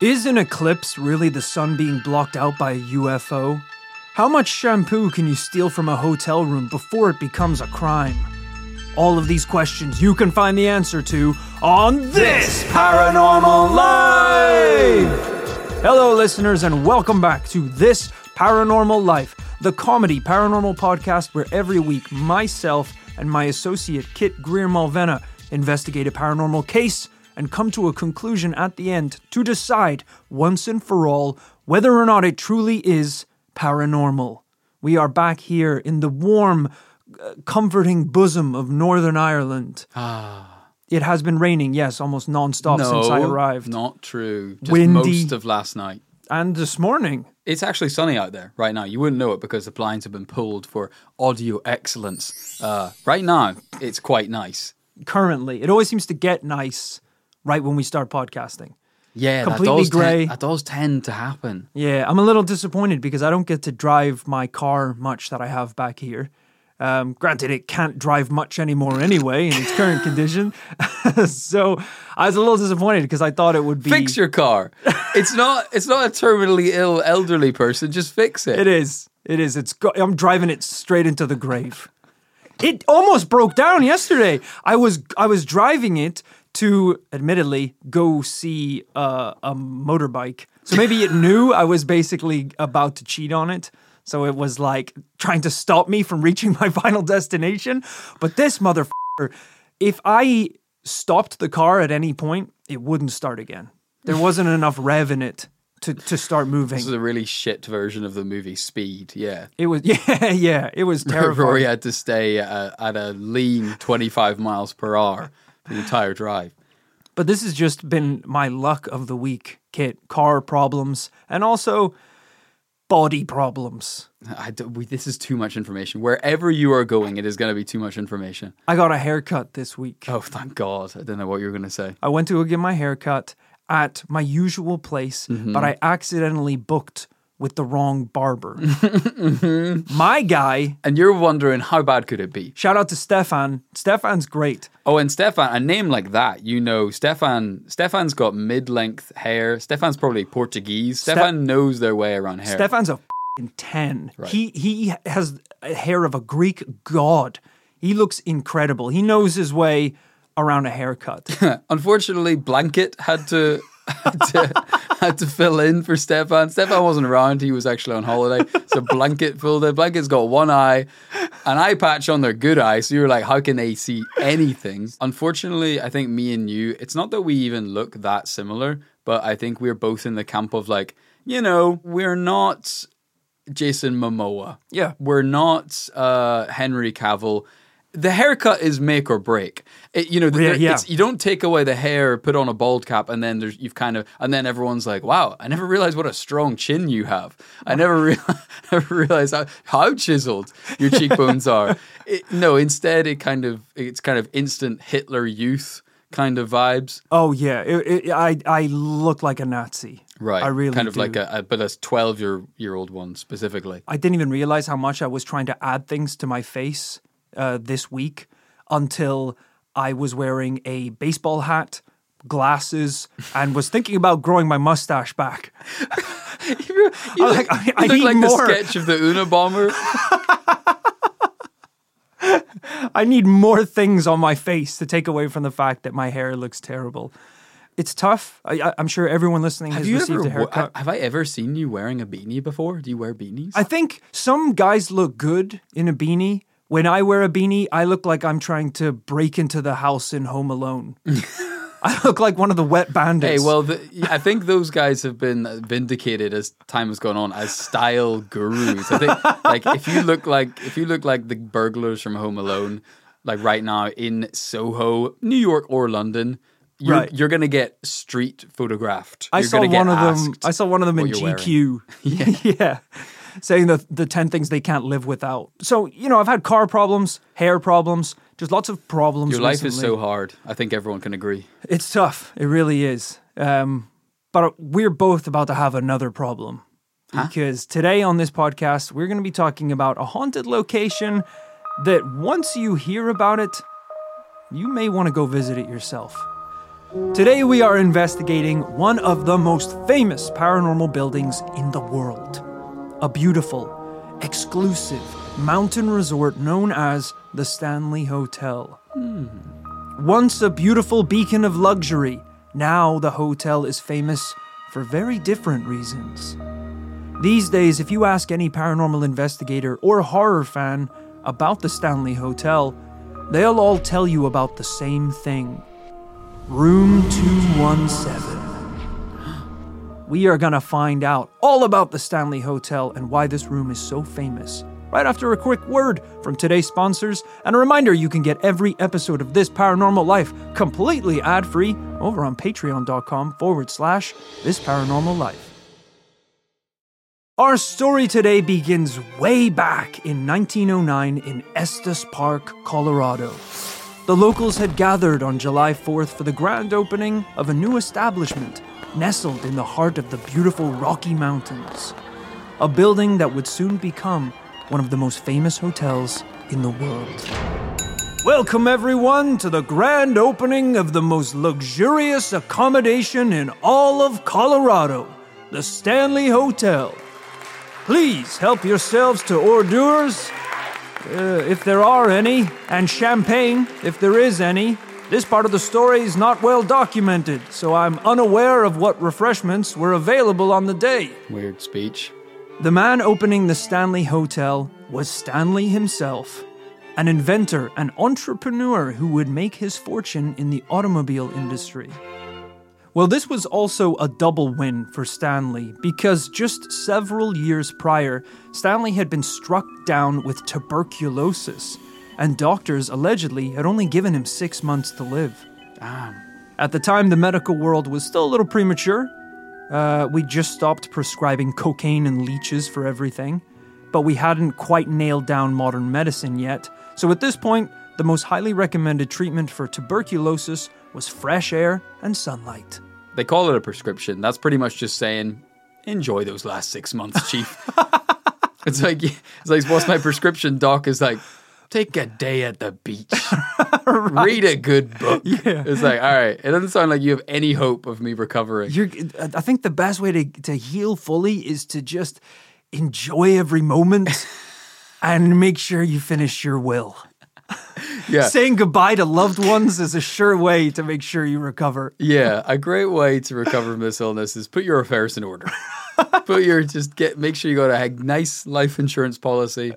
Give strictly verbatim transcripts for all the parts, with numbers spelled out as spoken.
Is an eclipse really the sun being blocked out by a U F O? How much shampoo can you steal from a hotel room before it becomes a crime? All of these questions you can find the answer to on This Paranormal Life! Hello listeners and welcome back to This Paranormal Life, the comedy paranormal podcast where every week myself and my associate Kit Greer-Malvena investigate a paranormal case and come to a conclusion at the end to decide once and for all whether or not it truly is paranormal. We are back here in the warm, uh, comforting bosom of Northern Ireland. Ah. It has been raining, yes, almost non-stop no, since I arrived. Not true. Just Windy. most of last night. And this morning. It's actually sunny out there right now. You wouldn't know it because the blinds have been pulled for audio excellence. Uh, right now, it's quite nice. Currently. It always seems to get nice right when we start podcasting. Yeah, completely that does grey. Ten, that does tend to happen. Yeah, I'm a little disappointed because I don't get to drive my car much that I have back here. Um, granted, it can't drive much anymore anyway in its current condition. So I was a little disappointed because I thought it would be... Fix your car. It's not It's not a terminally ill elderly person. Just fix it. It is. It is. It's. Go- I'm driving it straight into the grave. It almost broke down yesterday. I was I was driving it to, admittedly, go see uh, a motorbike. So maybe it knew I was basically about to cheat on it. So it was like trying to stop me from reaching my final destination. But this motherfucker, if I stopped the car at any point, it wouldn't start again. There wasn't enough rev in it to, to start moving. This is a really shit version of the movie Speed, yeah. It was, yeah, yeah, it was terrifying. Rory had to stay at, at a lean twenty-five miles per hour the entire drive. But this has just been my luck of the week, Kit. Car problems and also body problems. I do, we, this is too much information. Wherever you are going, it is going to be too much information. I got a haircut this week. Oh, thank God. I don't know what you were going to say. I went to go get my haircut at my usual place, mm-hmm. but I accidentally booked with the wrong barber. mm-hmm. My guy... And you're wondering, how bad could it be? Shout out to Stefan. Stefan's great. Oh, and Stefan, a name like that, you know, Stefan, Stefan's got mid-length hair. Stefan's probably Portuguese. Ste- Stefan knows their way around hair. Stefan's a f***ing ten. Right. He, he has a hair of a Greek god. He looks incredible. He knows his way around a haircut. Unfortunately, Blanket had to... had, to, had to fill in for Stefan. Stefan wasn't around. He was actually on holiday. So Blanket filled in. Blanket's got one eye, an eye patch on their good eye. So you were like, how can they see anything? Unfortunately, I think me and you, it's not that we even look that similar, but I think we're both in the camp of like, you know, we're not Jason Momoa. Yeah. We're not uh, Henry Cavill. The haircut is make or break. It, you know, the, yeah, yeah. It's, you don't take away the hair, put on a bald cap, and then there's you've kind of, and then everyone's like, "Wow, I never realized what a strong chin you have. I never, re- never realized how, how chiseled your cheekbones are." It, no, instead, it kind of it's kind of instant Hitler Youth kind of vibes. Oh yeah, it, it, I I look like a Nazi. Right, I really kind of do. like a, a but a twelve year year old one specifically. I didn't even realize how much I was trying to add things to my face uh, this week until I was wearing a baseball hat, glasses, and was thinking about growing my mustache back. you you look like, I, I you look need like more. the sketch of the Unabomber. I need more things on my face to take away from the fact that my hair looks terrible. It's tough. I, I, I'm sure everyone listening Have has you received ever, a haircut. have I ever seen you wearing a beanie before? Do you wear beanies? I think some guys look good in a beanie. When I wear a beanie, I look like I'm trying to break into the house in Home Alone. I look like one of the wet bandits. Hey, well, the, I think those guys have been vindicated as time has gone on as style gurus. I think, like, if you look like if you look like the burglars from Home Alone, like right now in Soho, New York or London, you're, right. you're gonna get street photographed. I you're saw one of them. I saw one of them in G G Q. yeah. yeah. Saying the the ten things they can't live without. So, you know, I've had car problems, hair problems, just lots of problems Your life recently. is so hard. I think everyone can agree. It's tough. It really is. Um, but we're both about to have another problem. Huh? Because today on this podcast, we're going to be talking about a haunted location that once you hear about it, you may want to go visit it yourself. Today we are investigating one of the most famous paranormal buildings in the world. A beautiful, exclusive mountain resort known as the Stanley Hotel. Hmm. Once a beautiful beacon of luxury, now the hotel is famous for very different reasons. These days, if you ask any paranormal investigator or horror fan about the Stanley Hotel, they'll all tell you about the same thing. Room two seventeen. We are gonna find out all about the Stanley Hotel and why this room is so famous right after a quick word from today's sponsors, and a reminder you can get every episode of This Paranormal Life completely ad-free over on patreon.com forward slash This Paranormal Life. Our story today begins way back in nineteen oh nine in Estes Park, Colorado. The locals had gathered on July fourth for the grand opening of a new establishment nestled in the heart of the beautiful Rocky Mountains. A building that would soon become one of the most famous hotels in the world. Welcome everyone to the grand opening of the most luxurious accommodation in all of Colorado, the Stanley Hotel. Please help yourselves to hors d'oeuvres, uh, if there are any, and champagne, if there is any. This part of the story is not well documented, so I'm unaware of what refreshments were available on the day. Weird speech. The man opening the Stanley Hotel was Stanley himself, an inventor and entrepreneur who would make his fortune in the automobile industry. Well, this was also a double win for Stanley, because just several years prior, Stanley had been struck down with tuberculosis, and doctors allegedly had only given him six months to live. Damn. At the time, the medical world was still a little premature. Uh, we just stopped prescribing cocaine and leeches for everything, but we hadn't quite nailed down modern medicine yet. So at this point, the most highly recommended treatment for tuberculosis was fresh air and sunlight. They call it a prescription. That's pretty much just saying, enjoy those last six months, chief. It's like, it's like, what's my prescription, doc? Is like, take a day at the beach. Right. Read a good book. Yeah. It's like, all right, it doesn't sound like you have any hope of me recovering. You're, I think the best way to, to heal fully is to just enjoy every moment and make sure you finish your will. Yeah. Saying goodbye to loved ones is a sure way to make sure you recover. Yeah, a great way to recover from this illness is put your affairs in order. Put your, just get, make sure you got a nice life insurance policy.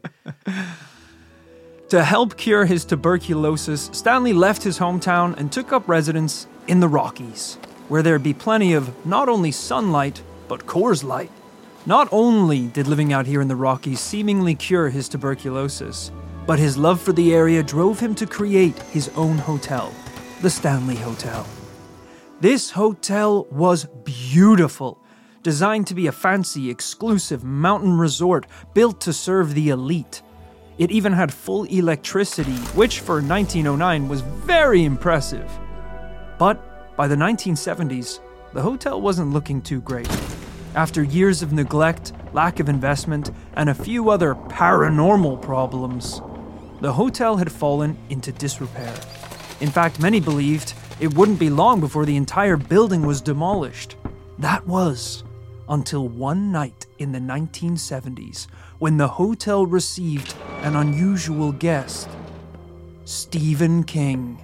To help cure his tuberculosis, Stanley left his hometown and took up residence in the Rockies, where there'd be plenty of not only sunlight, but Coors Light. Not only did living out here in the Rockies seemingly cure his tuberculosis, but his love for the area drove him to create his own hotel, the Stanley Hotel. This hotel was beautiful, designed to be a fancy, exclusive mountain resort built to serve the elite. It even had full electricity, which for nineteen oh nine was very impressive. But by the nineteen seventies, the hotel wasn't looking too great. After years of neglect, lack of investment, and a few other paranormal problems, the hotel had fallen into disrepair. In fact, many believed it wouldn't be long before the entire building was demolished. That was until one night in the nineteen seventies, when the hotel received an unusual guest, Stephen King.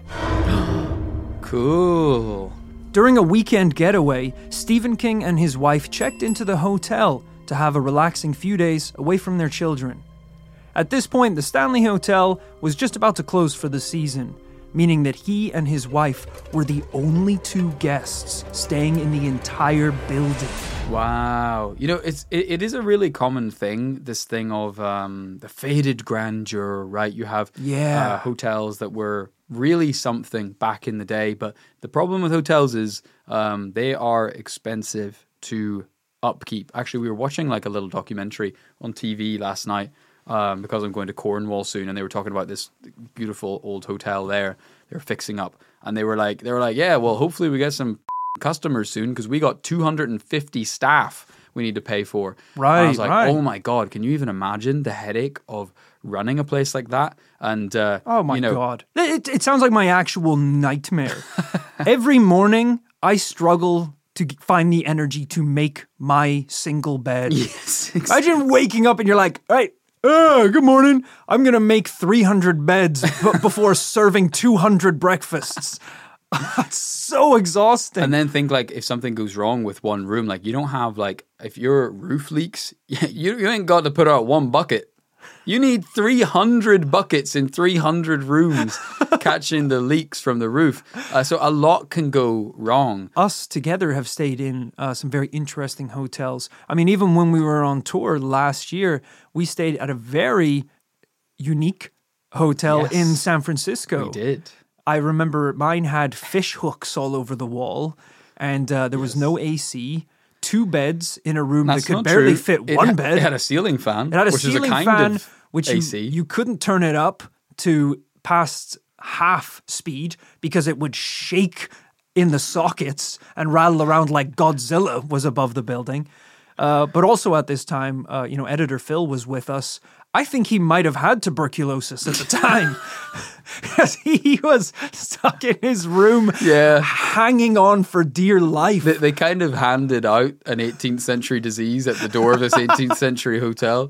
Cool. During a weekend getaway, Stephen King and his wife checked into the hotel to have a relaxing few days away from their children. At this point, the Stanley Hotel was just about to close for the season, meaning that he and his wife were the only two guests staying in the entire building. Wow. You know, it's it, it is a really common thing, this thing of um, the faded grandeur, right? You have yeah. uh, hotels that were really something back in the day, but the problem with hotels is um, they are expensive to upkeep. Actually, we were watching like a little documentary on T V last night um, because I'm going to Cornwall soon, and they were talking about this beautiful old hotel there they were fixing up, and they were like, they were like, yeah, well, hopefully we get some customers soon because we got two hundred fifty staff. we need to pay for. Right, And I was like, right. oh my God, can you even imagine the headache of running a place like that? And, uh, Oh my you know, God. It, it sounds like my actual nightmare. Every morning, I struggle to g- find the energy to make my single bed. Yes, Imagine waking up and you're like, all right, uh, good morning. I'm going to make three hundred beds b- before serving two hundred breakfasts. It's so exhausting. And then think like if something goes wrong with one room, like you don't have like, if your roof leaks, you, you ain't got to put out one bucket. You need three hundred buckets in three hundred rooms catching the leaks from the roof. Uh, so a lot can go wrong. Us together have stayed in uh, some very interesting hotels. I mean, even when we were on tour last year, we stayed at a very unique hotel Yes. in San Francisco. We did. I remember mine had fish hooks all over the wall, and uh, there was no A C. Two beds in a room That's that could not barely true. fit It one ha- bed. It had a ceiling fan, It had a which ceiling is a kind fan, of which you, A C. you couldn't turn it up to past half speed because it would shake in the sockets and rattle around like Godzilla was above the building. Uh, but also at this time, uh, you know, editor Phil was with us. I think he might have had tuberculosis at the time because he was stuck in his room, Yeah. hanging on for dear life. They, they kind of handed out an eighteenth century disease at the door of this eighteenth century hotel.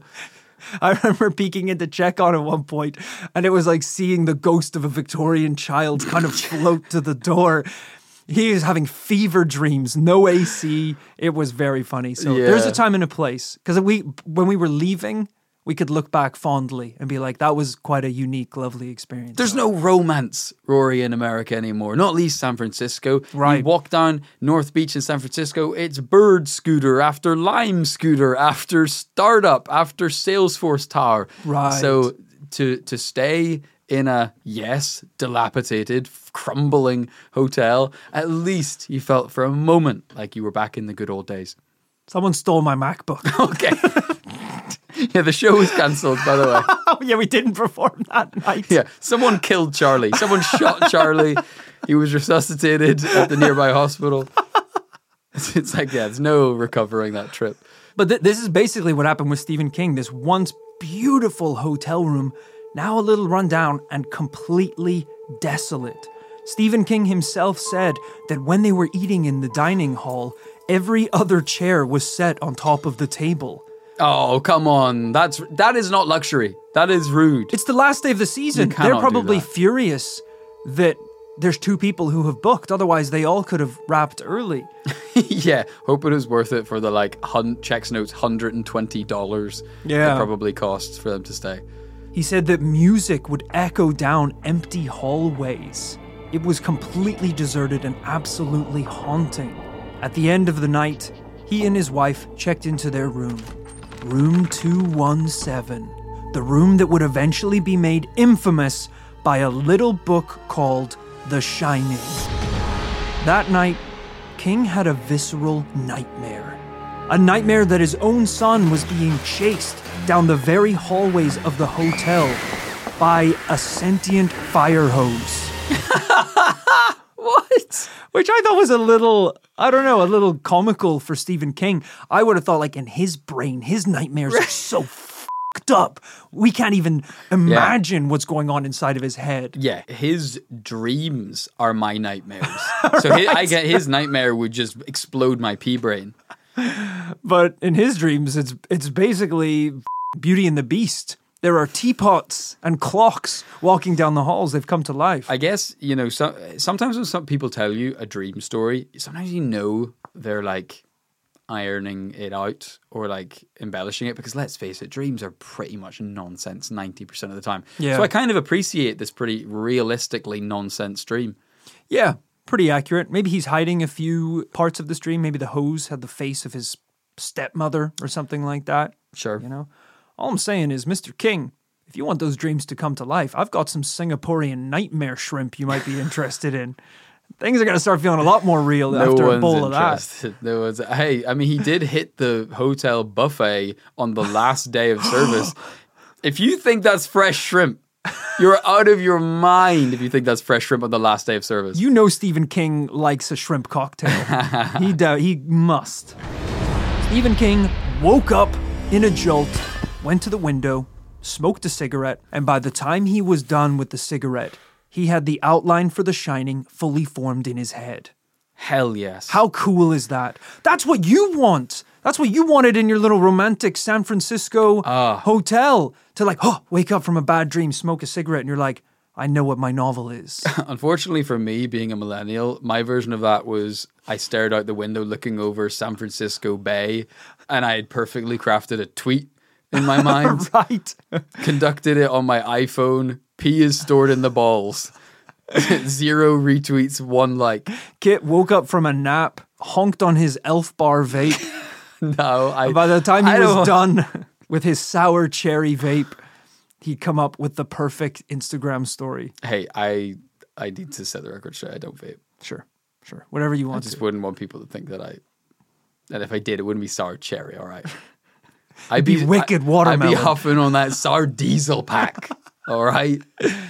I remember peeking in to check on at one point, and it was like seeing the ghost of a Victorian child kind of float to the door. He was having fever dreams, no A C. It was very funny. So Yeah. there's a time and a place. Because we, when we were leaving, we could look back fondly and be like, that was quite a unique, lovely experience. There's no romance, Rory, in America anymore, not least San Francisco. Right. You walk down North Beach in San Francisco, it's Bird Scooter after Lime Scooter after Startup after Salesforce Tower. Right. So to to stay in a, yes, dilapidated, crumbling hotel, at least you felt for a moment like you were back in the good old days. Someone stole my MacBook. Okay. Yeah, the show was cancelled, by the way. Oh, yeah, we didn't perform that night. Yeah, someone killed Charlie. Someone shot Charlie. He was resuscitated at the nearby hospital. It's, it's like, yeah, there's no recovering that trip. But th- this is basically what happened with Stephen King. This once beautiful hotel room, now a little run down and completely desolate. Stephen King himself said that when they were eating in the dining hall, every other chair was set on top of the table. Oh, come on. That's that is not luxury. That is rude. It's the last day of the season. You cannot They're do probably that. furious that there's two people who have booked. Otherwise, they all could have wrapped early. Yeah, hope it was worth it for the like hun- checks notes one hundred twenty dollars Yeah. it probably costs for them to stay. He said that music would echo down empty hallways. It was completely deserted and absolutely haunting. At the end of the night, he and his wife checked into their room. Room two one seven. The room that would eventually be made infamous by a little book called The Shining. That night, King had a visceral nightmare. A nightmare that his own son was being chased down the very hallways of the hotel by a sentient fire hose. What? Which I thought was a little, I don't know, a little comical for Stephen King. I would have thought, like, in his brain, his nightmares are so fucked up. We can't even imagine what's going on inside of his head. Yeah, his dreams are my nightmares. So hi I get his nightmare would just explode my pea brain. But in his dreams, it's it's basically Beauty and the Beast. There are teapots and clocks walking down the halls. They've come to life. I guess, you know, so, sometimes when some people tell you a dream story, sometimes you know they're like ironing it out or like embellishing it because let's face it, dreams are pretty much nonsense ninety percent of the time. Yeah. So I kind of appreciate this pretty realistically nonsense dream. Yeah, pretty accurate. Maybe he's hiding a few parts of the dream. Maybe the hose had the face of his stepmother or something like that. Sure. You know? All I'm saying is, Mister King, if you want those dreams to come to life, I've got some Singaporean nightmare shrimp you might be interested in. Things are going to start feeling a lot more real No after a one's bowl of that. interested. No one's. Hey, I mean, he did hit the hotel buffet on the last day of service. If you think that's fresh shrimp, you're out of your mind if you think that's fresh shrimp on the last day of service. You know Stephen King likes a shrimp cocktail. he do- he must. Stephen King woke up in a jolt, went to the window, smoked a cigarette, and by the time he was done with the cigarette, he had the outline for The Shining fully formed in his head. Hell yes. How cool is that? That's what you want. That's what you wanted in your little romantic San Francisco uh. hotel. To like, oh, wake up from a bad dream, smoke a cigarette, and you're like, I know what my novel is. Unfortunately for me, being a millennial, my version of that was I stared out the window looking over San Francisco Bay, and I had perfectly crafted a tweet in my mind. Right. Conducted it on my iPhone. P is stored in the balls. Zero retweets, one like. Kit woke up from a nap, honked on his Elf Bar vape. No, I. By the time he I was don't... done with his sour cherry vape, he'd come up with the perfect Instagram story. Hey, I I need to set the record straight. I don't vape. Sure, sure. Whatever you want I just to. wouldn't want people to think that I, that if I did, it wouldn't be sour cherry, all right? I'd be wicked watermelon. I'd be huffing on that sour diesel pack, all right?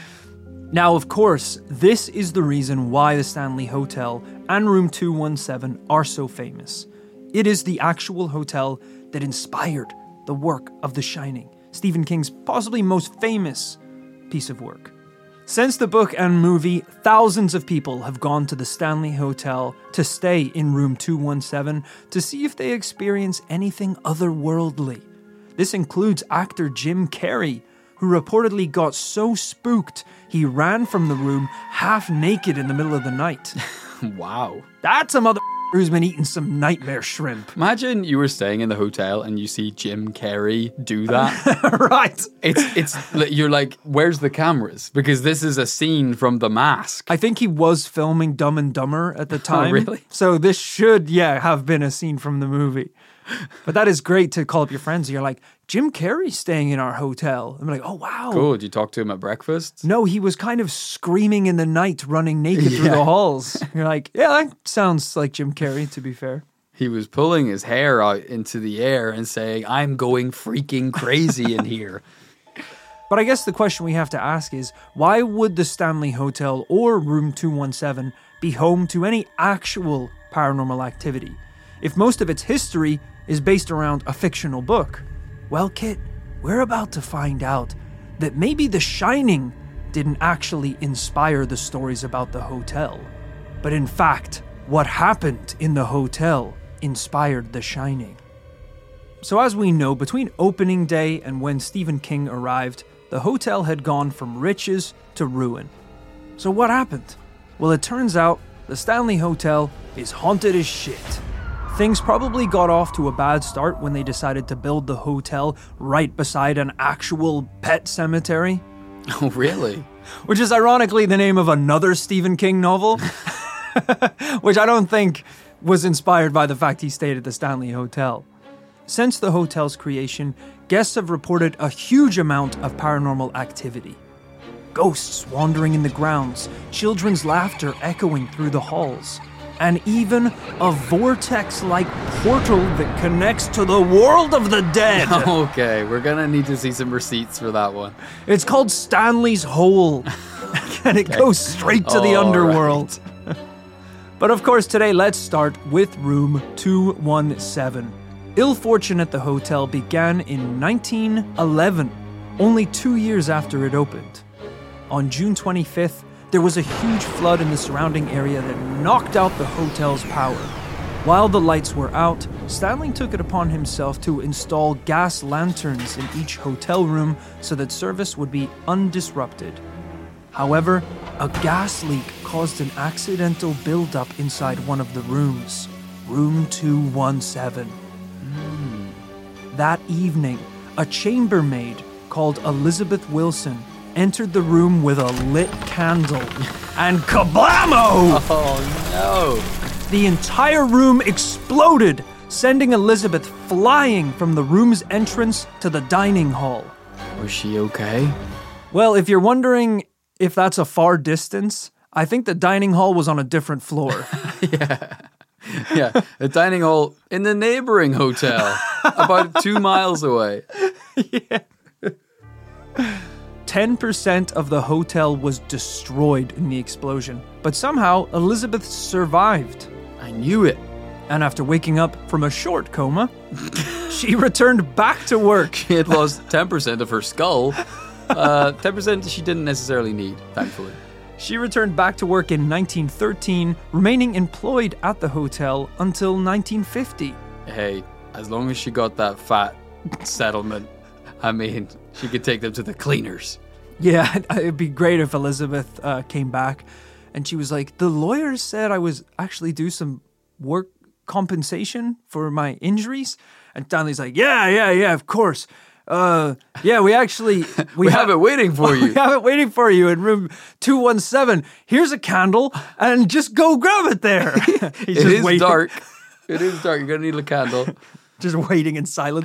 Now, of course, this is the reason why the Stanley Hotel and Room two one seven are so famous. It is the actual hotel that inspired the work of The Shining, Stephen King's possibly most famous piece of work. Since the book and movie, thousands of people have gone to the Stanley Hotel to stay in Room two one seven to see if they experience anything otherworldly. This includes actor Jim Carrey, who reportedly got so spooked he ran from the room half naked in the middle of the night. Wow. That's a mother who's been eating some nightmare shrimp. Imagine you were staying in the hotel and you see Jim Carrey do that. Right. It's it's you're like, where's the cameras? Because this is a scene from The Mask. I think he was filming Dumb and Dumber at the time. Oh, really? So this should, yeah, have been a scene from the movie. But that is great to call up your friends and you're like, Jim Carrey's staying in our hotel. I'm like, oh, wow. Cool. Did you talk to him at breakfast? No, he was kind of screaming in the night, running naked through Yeah. the halls. You're like, yeah, that sounds like Jim Carrey, to be fair. He was pulling his hair out into the air and saying, I'm going freaking crazy in here. But I guess the question we have to ask is, why would the Stanley Hotel or Room two one seven be home to any actual paranormal activity, if most of its history is based around a fictional book? Well, Kit, we're about to find out that maybe The Shining didn't actually inspire the stories about the hotel, but in fact, what happened in the hotel inspired The Shining. So as we know, between opening day and when Stephen King arrived, the hotel had gone from riches to ruin. So what happened? Well, it turns out the Stanley Hotel is haunted as shit. Things probably got off to a bad start when they decided to build the hotel right beside an actual pet cemetery. Oh, really? Which is ironically the name of another Stephen King novel, which I don't think was inspired by the fact he stayed at the Stanley Hotel. Since the hotel's creation, guests have reported a huge amount of paranormal activity. Ghosts wandering in the grounds, children's laughter echoing through the halls, and even a vortex-like portal that connects to the world of the dead. Okay, we're gonna need to see some receipts for that one. It's called Stanley's Hole, and it goes straight to the All underworld. Right. But of course, today, let's start with Room two one seven. Ill fortune at the hotel began in nineteen eleven, only two years after it opened. On June twenty-fifth, there was a huge flood in the surrounding area that knocked out the hotel's power. While the lights were out, Stanley took it upon himself to install gas lanterns in each hotel room so that service would be undisrupted. However, a gas leak caused an accidental buildup inside one of the rooms, Room two one seven. Mm. That evening, a chambermaid called Elizabeth Wilson entered the room with a lit candle, and kablamo! Oh no! The entire room exploded, sending Elizabeth flying from the room's entrance to the dining hall. Was she okay? Well, if you're wondering if that's a far distance, I think the dining hall was on a different floor. Yeah. Yeah, a dining hall in the neighboring hotel, about two miles away. Yeah. ten percent of the hotel was destroyed in the explosion, but somehow Elizabeth survived. I knew it. And after waking up from a short coma, she returned back to work. She had lost ten percent of her skull. Uh, ten percent she didn't necessarily need, thankfully. She returned back to work in nineteen thirteen, remaining employed at the hotel until nineteen fifty. Hey, as long as she got that fat settlement, I mean, she could take them to the cleaners. Yeah, it'd be great if Elizabeth uh, came back and she was like, the lawyers said I was actually due some work compensation for my injuries. And Stanley's like, yeah, yeah, yeah, of course. Uh, yeah, we actually... We, we have ha- it waiting for you. We have it waiting for you in room two one seven. Here's a candle and just go grab it there. He's it just is waiting. dark. It is dark. You're going to need a candle. Just waiting in silence.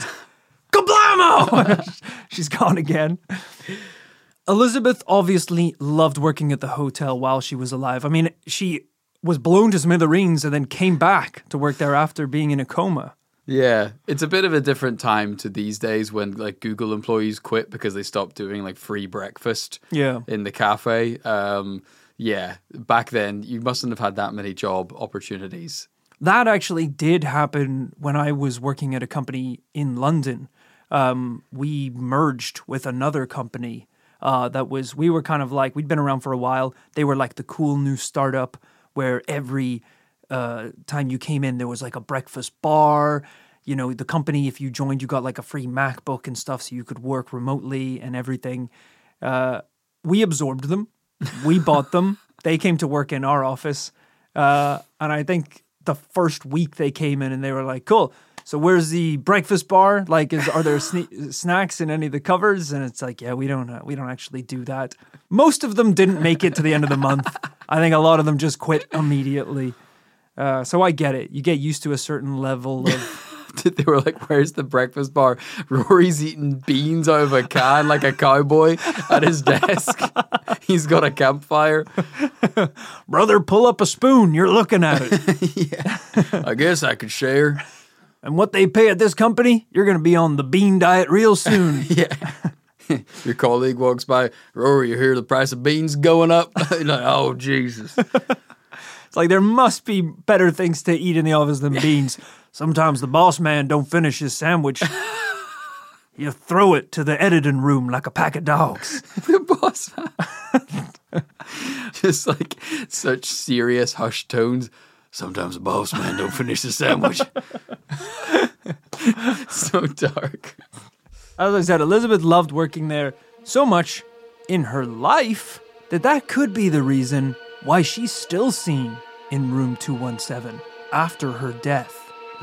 Kablamo! She's gone again. Elizabeth obviously loved working at the hotel while she was alive. I mean, she was blown to smithereens and then came back to work there after being in a coma. Yeah, it's a bit of a different time to these days when like Google employees quit because they stopped doing like free breakfast yeah. in the cafe. Um, yeah, back then you mustn't have had that many job opportunities. That actually did happen when I was working at a company in London. Um, we merged with another company uh, that was, we were kind of like, we'd been around for a while. They were like the cool new startup where every uh, time you came in, there was like a breakfast bar. You know, the company, if you joined, you got like a free MacBook and stuff so you could work remotely and everything. Uh, we absorbed them. We bought them. They came to work in our office. Uh, and I think the first week they came in and they were like, cool. So where's the breakfast bar? Like, is are there sne- snacks in any of the covers? And it's like, yeah, we don't uh, we don't actually do that. Most of them didn't make it to the end of the month. I think a lot of them just quit immediately. Uh, so I get it. You get used to a certain level of... They were like, where's the breakfast bar? Rory's eating beans out of a can like a cowboy at his desk. He's got a campfire. Brother, pull up a spoon. You're looking at it. Yeah. I guess I could share. And what they pay at this company, you're going to be on the bean diet real soon. Yeah. Your colleague walks by, Rory, you hear the price of beans going up? You're like, oh, Jesus. It's like there must be better things to eat in the office than beans. Sometimes the boss man don't finish his sandwich. You throw it to the editing room like a pack of dogs. The boss man. Just like such serious hushed tones. Sometimes the boss man don't finish the sandwich. So dark. As I said, Elizabeth loved working there so much in her life that that could be the reason why she's still seen in room two one seven after her death.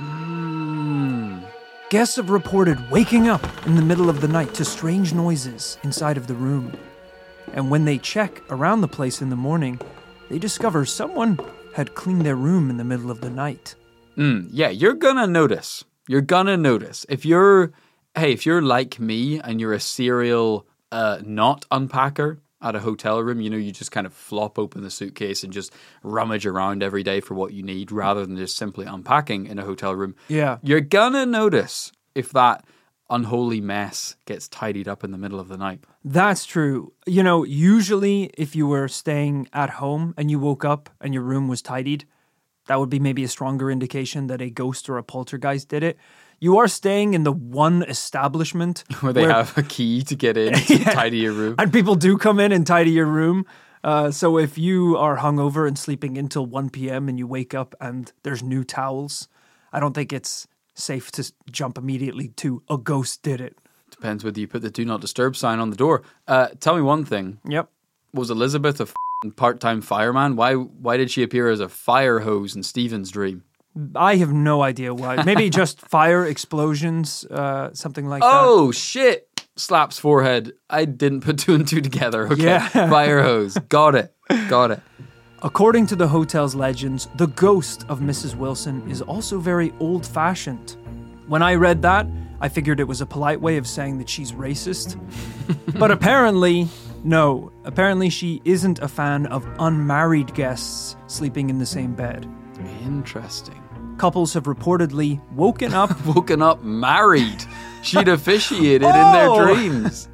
Mm. Guests have reported waking up in the middle of the night to strange noises inside of the room. And when they check around the place in the morning, they discover someone had cleaned their room in the middle of the night. Mm, yeah, you're gonna notice. You're gonna notice. If you're, hey, if you're like me and you're a serial uh, not unpacker at a hotel room, you know, you just kind of flop open the suitcase and just rummage around every day for what you need rather than just simply unpacking in a hotel room. Yeah. You're gonna notice if that unholy mess gets tidied up in the middle of the night. That's true. You know, usually if you were staying at home and you woke up and your room was tidied, that would be maybe a stronger indication that a ghost or a poltergeist did it. You are staying in the one establishment where they where, have a key to get in to yeah, tidy your room. And people do come in and tidy your room. Uh, so if you are hungover and sleeping until one p.m. and you wake up and there's new towels, I don't think it's safe to jump immediately to a ghost did it. Depends whether you put the do not disturb sign on the door. Uh, tell me one thing. Yep. Was Elizabeth a f***ing part-time fireman? Why Why did she appear as a fire hose in Stephen's dream? I have no idea why. Maybe just fire explosions, uh, something like oh, that. Oh, shit. Slaps forehead. I didn't put two and two together. Okay. Yeah. Fire hose. Got it. Got it. According to the hotel's legends, the ghost of Missus Wilson is also very old-fashioned. When I read that, I figured it was a polite way of saying that she's racist. But apparently, no. Apparently she isn't a fan of unmarried guests sleeping in the same bed. Interesting. Couples have reportedly woken up... woken up married. She'd officiated oh! in their dreams.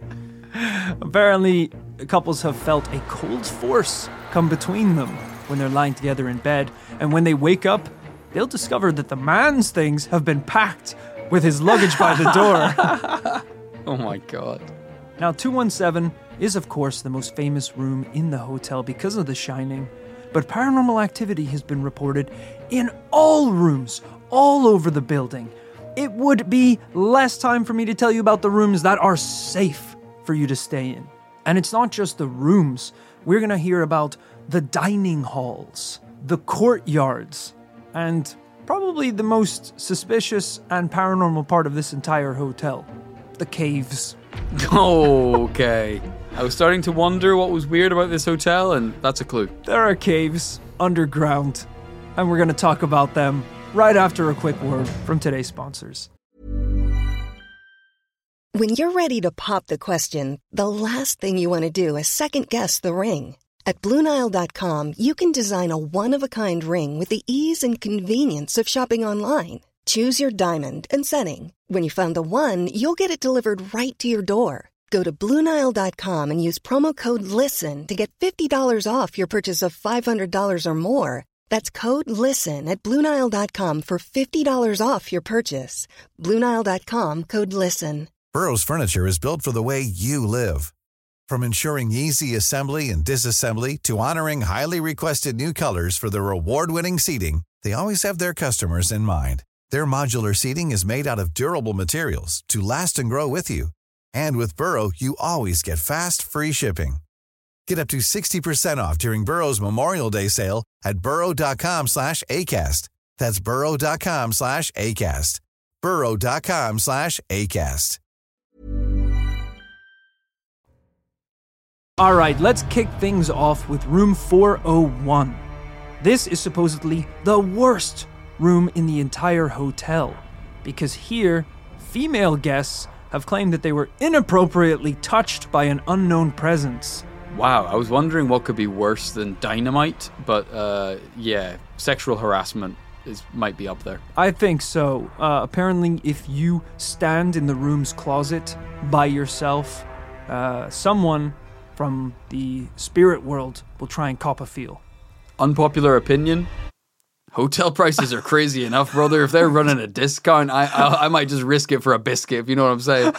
Apparently, couples have felt a cold force come between them when they're lying together in bed. And when they wake up, they'll discover that the man's things have been packed with his luggage by the door. Oh my God. Now, two one seven is, of course, the most famous room in the hotel because of The Shining, but paranormal activity has been reported in all rooms, all over the building. It would be less time for me to tell you about the rooms that are safe for you to stay in. And it's not just the rooms. We're going to hear about the dining halls, the courtyards, and probably the most suspicious and paranormal part of this entire hotel, the caves. Okay. I was starting to wonder what was weird about this hotel, and that's a clue. There are caves underground, and we're going to talk about them right after a quick word from today's sponsors. When you're ready to pop the question, the last thing you want to do is second-guess the ring. At Blue Nile dot com, you can design a one-of-a-kind ring with the ease and convenience of shopping online. Choose your diamond and setting. When you find the one, you'll get it delivered right to your door. Go to Blue Nile dot com and use promo code LISTEN to get fifty dollars off your purchase of five hundred dollars or more. That's code LISTEN at Blue Nile dot com for fifty dollars off your purchase. Blue Nile dot com, code LISTEN. Burrow's furniture is built for the way you live. From ensuring easy assembly and disassembly to honoring highly requested new colors for their award-winning seating, they always have their customers in mind. Their modular seating is made out of durable materials to last and grow with you. And with Burrow, you always get fast, free shipping. Get up to sixty percent off during Burrow's Memorial Day sale at burrow.com slash ACAST. That's burrow.com slash ACAST. burrow.com slash ACAST. All right, let's kick things off with room four oh one. This is supposedly the worst room in the entire hotel, because here, female guests have claimed that they were inappropriately touched by an unknown presence. Wow, I was wondering what could be worse than dynamite, but uh, yeah, sexual harassment is might be up there. I think so. Uh, apparently, if you stand in the room's closet by yourself, uh, someone from the spirit world will try and cop a feel. Unpopular opinion? Hotel prices are crazy enough, brother. If they're running a discount, I, I I might just risk it for a biscuit, if you know what I'm saying.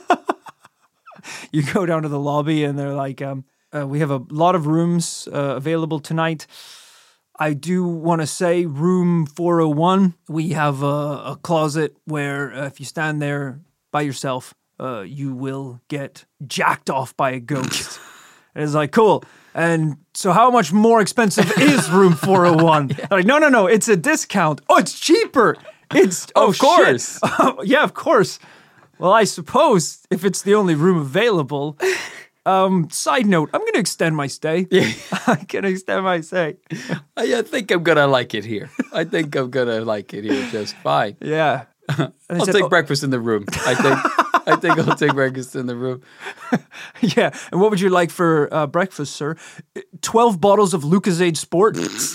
You go down to the lobby and they're like, um, uh, we have a lot of rooms uh, available tonight. I do want to say room four oh one, we have a, a closet where uh, if you stand there by yourself, uh, you will get jacked off by a ghost. And it's like, cool. And so how much more expensive is room four oh one? Yeah. Like, no, no, no, it's a discount. Oh, it's cheaper. It's, oh, of course. Oh, yeah, of course. Well, I suppose if it's the only room available. Um, side note, I'm going to extend my stay. Yeah. I'm going to extend my stay. I, I think I'm going to like it here. I think I'm going to like it here just fine. Yeah. I'll said, take oh, breakfast in the room. I think I think I'll take breakfast in the room. Yeah. And what would you like for uh, breakfast, sir? twelve bottles of Lucozade Sport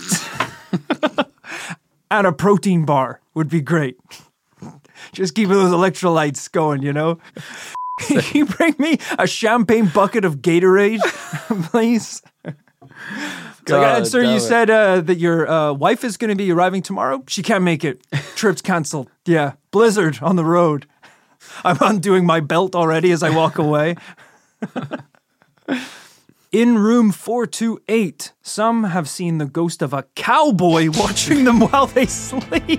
and a protein bar would be great. Just keeping those electrolytes going, you know? Can you bring me a champagne bucket of Gatorade, please? God, like, and sir, you it. said uh, that your uh, wife is going to be arriving tomorrow? She can't make it. Trip's canceled. Yeah. Blizzard on the road. I'm undoing my belt already as I walk away. In room four two eight, some have seen the ghost of a cowboy watching them while they sleep.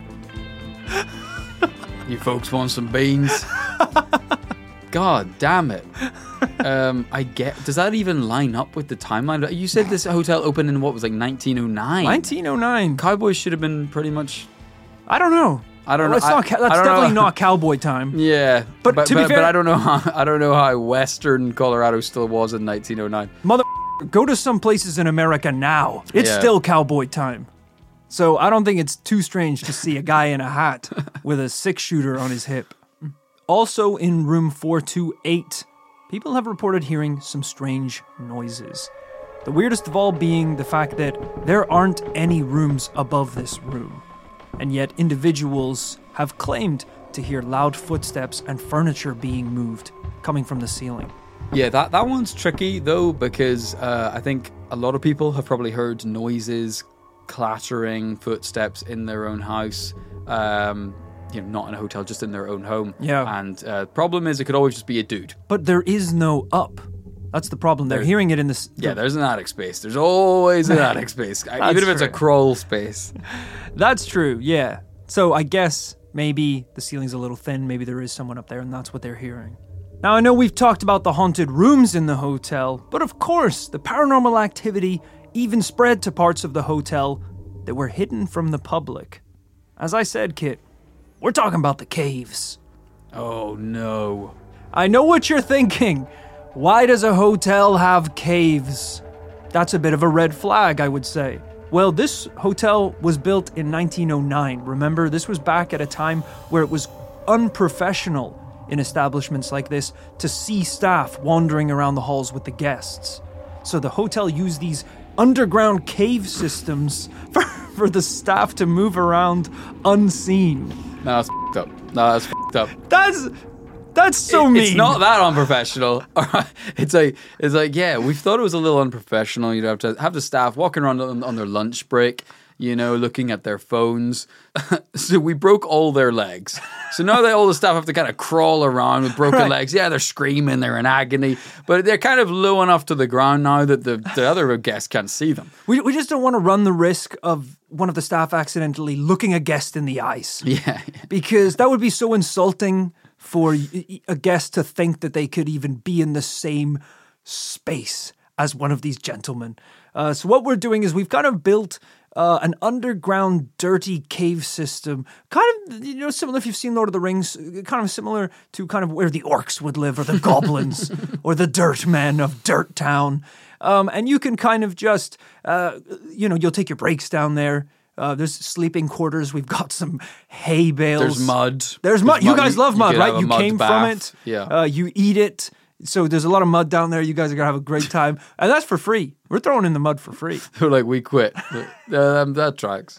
You folks want some beans? God damn it. Um, I get. Does that even line up with the timeline? You said this hotel opened in what was like nineteen oh nine. nineteen oh nine. Cowboys should have been pretty much. I don't know. I don't well, know. It's not, I, that's I definitely know. not cowboy time. Yeah, but, but to be but, fair, but I don't know how. I don't know how Western Colorado still was in nineteen oh nine. Mother, go to some places in America now. It's Yeah. still cowboy time. So I don't think it's too strange to see a guy in a hat with a six shooter on his hip. Also in room four two eight, people have reported hearing some strange noises. The weirdest of all being the fact that there aren't any rooms above this room. And yet individuals have claimed to hear loud footsteps and furniture being moved coming from the ceiling. Yeah, that, that one's tricky though, because uh, I think a lot of people have probably heard noises clattering footsteps in their own house. Um, you know, not in a hotel, just in their own home. Yeah. And uh, problem is, it could always just be a dude. But there is no up. That's the problem. They're hearing it in this. Yeah, there's an attic space. There's always an attic space, even if it's a crawl space. That's true, yeah. So I guess maybe the ceiling's a little thin. Maybe there is someone up there, and that's what they're hearing. Now, I know we've talked about the haunted rooms in the hotel, but of course, the paranormal activity even spread to parts of the hotel that were hidden from the public. As I said, Kit, we're talking about the caves. Oh, no. I know what you're thinking. Why does a hotel have caves? That's a bit of a red flag, I would say. Well, this hotel was built in nineteen oh nine. Remember, this was back at a time where it was unprofessional in establishments like this to see staff wandering around the halls with the guests. So the hotel used these underground cave systems for, for the staff to move around unseen. No, that's f***ed up. No, that's f***ed up. That's... That's so it, mean. It's not that unprofessional. It's like, it's like, yeah, we thought it was a little unprofessional. You'd have to have the staff walking around on, on their lunch break, you know, looking at their phones. So we broke all their legs. So now they, all the staff have to kind of crawl around with broken right. legs. Yeah, they're screaming, they're in agony, but they're kind of low enough to the ground now that the, the other guests can't see them. We we just don't want to run the risk of one of the staff accidentally looking a guest in the eyes. Yeah. yeah. Because that would be so insulting for a guest to think that they could even be in the same space as one of these gentlemen. Uh, so what we're doing is we've kind of built uh, an underground dirty cave system, kind of, you know, similar, if you've seen Lord of the Rings, kind of similar to kind of where the orcs would live, or the goblins, or the dirt men of Dirt Town. Um, and you can kind of just, uh, you know, you'll take your breaks down there. Uh, there's sleeping quarters. We've got some hay bales. There's mud. There's mud. There's you mud. guys love you, mud, you right? You mud came bath. from it. Yeah. Uh, you eat it. So there's a lot of mud down there. You guys are going to have a great time. And that's for free. We're throwing in the mud for free. They're like, we quit. um, that tracks.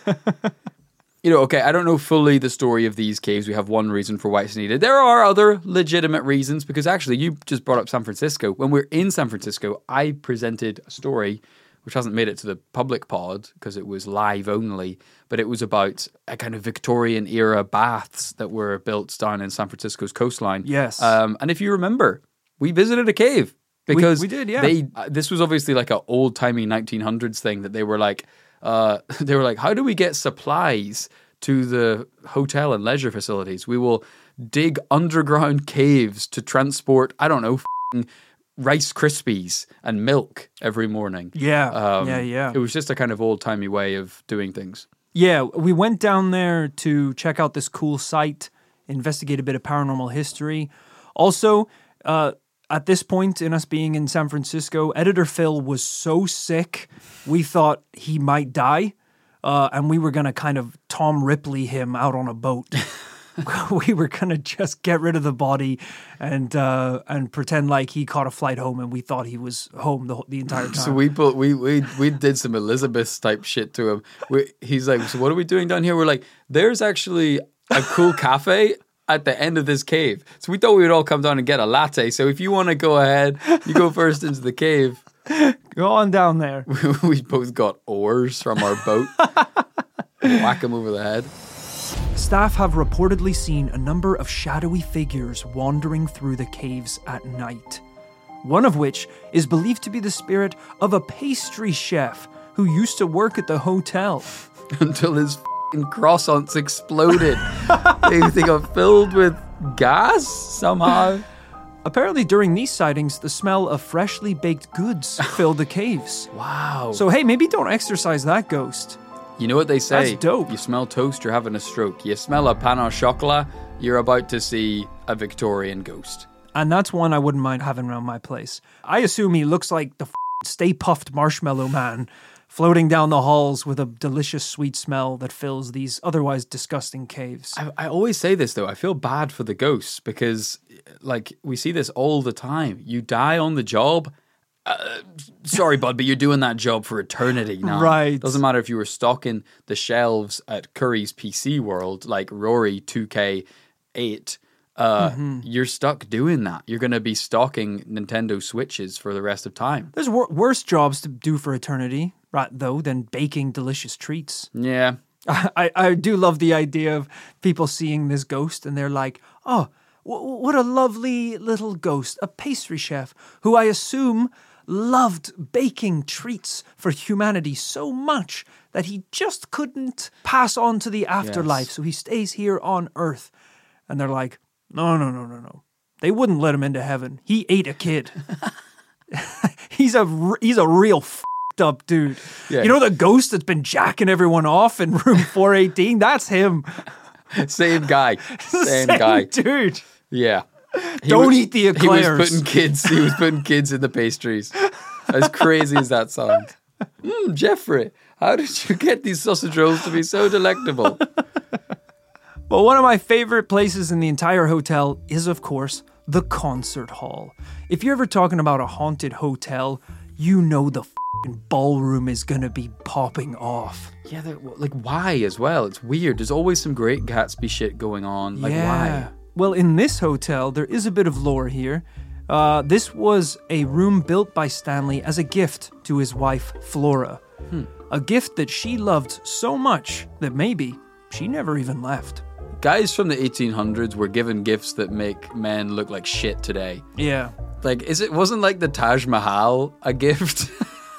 You know, okay, I don't know fully the story of these caves. We have one reason for why it's needed. There are other legitimate reasons, because actually you just brought up San Francisco. When we're in San Francisco, I presented a story which hasn't made it to the public pod because it was live only, but it was about a kind of Victorian era baths that were built down in San Francisco's coastline. Yes. Um, and if you remember, we visited a cave because we, we did, yeah. They uh, this was obviously like an old timey nineteen hundreds thing that they were like, uh, they were like, how do we get supplies to the hotel and leisure facilities? We will dig underground caves to transport, I don't know, f***ing Rice Krispies and milk every morning. Yeah, um, yeah, yeah. It was just a kind of old-timey way of doing things. Yeah, we went down there to check out this cool site, investigate a bit of paranormal history. Also, uh, at this point in us being in San Francisco, Editor Phil was so sick, we thought he might die, uh, and we were going to kind of Tom Ripley him out on a boat. We were gonna just get rid of the body and uh, and pretend like he caught a flight home, and we thought he was home the the entire time. So we put, we we we did some Elizabeth type shit to him. We, he's like, so what are we doing down here? We're like, there's actually a cool cafe at the end of this cave. So we thought we would all come down and get a latte. So if you want to go ahead, you go first into the cave. Go on down there. We both got oars from our boat. Whack him over the head. Staff have reportedly seen a number of shadowy figures wandering through the caves at night. One of which is believed to be the spirit of a pastry chef who used to work at the hotel. Until his f***ing croissants exploded. They think are filled with gas somehow. Apparently during these sightings, the smell of freshly baked goods filled the caves. Wow. So hey, maybe don't exorcise that ghost. You know what they say? That's dope. You smell toast, you're having a stroke. You smell a pan au chocolat, you're about to see a Victorian ghost. And that's one I wouldn't mind having around my place. I assume he looks like the f- Stay Puffed Marshmallow Man floating down the halls with a delicious sweet smell that fills these otherwise disgusting caves. I, I always say this, though. I feel bad for the ghosts because, like, we see this all the time. You die on the job. Uh, sorry, bud, but you're doing that job for eternity now. Right. Doesn't matter if you were stocking the shelves at Curry's P C World, like Rory two K eight. Uh, mm-hmm. You're stuck doing that. You're going to be stocking Nintendo Switches for the rest of time. There's wor- worse jobs to do for eternity. right, though, than baking delicious treats. Yeah. I, I do love the idea of people seeing this ghost and they're like, oh, w- what a lovely little ghost, a pastry chef who I assume loved baking treats for humanity so much that he just couldn't pass on to the afterlife. Yes. So he stays here on Earth. And they're like, no, no, no, no, no. They wouldn't let him into heaven. He ate a kid. he's a r- he's a real f***ed up dude. Yeah. You know the ghost that's been jacking everyone off in room four eighteen? That's him. Same guy. Same, Same guy. dude. Yeah. He Don't was, eat the He eclairs. was putting kids. He was putting kids in the pastries. As crazy as that sounds. Mm, Jeffrey, how did you get these sausage rolls to be so delectable? Well, one of my favorite places in the entire hotel is, of course, the concert hall. If you're ever talking about a haunted hotel, you know the f***ing ballroom is gonna be popping off. Yeah, like why as well? It's weird. There's always some great Gatsby shit going on. Like yeah. why? Well, in this hotel, there is a bit of lore here. Uh, this was a room built by Stanley as a gift to his wife, Flora. Hmm. A gift that she loved so much that maybe she never even left. Guys from the eighteen hundreds were given gifts that make men look like shit today. Yeah. Like, is it wasn't like the Taj Mahal a gift?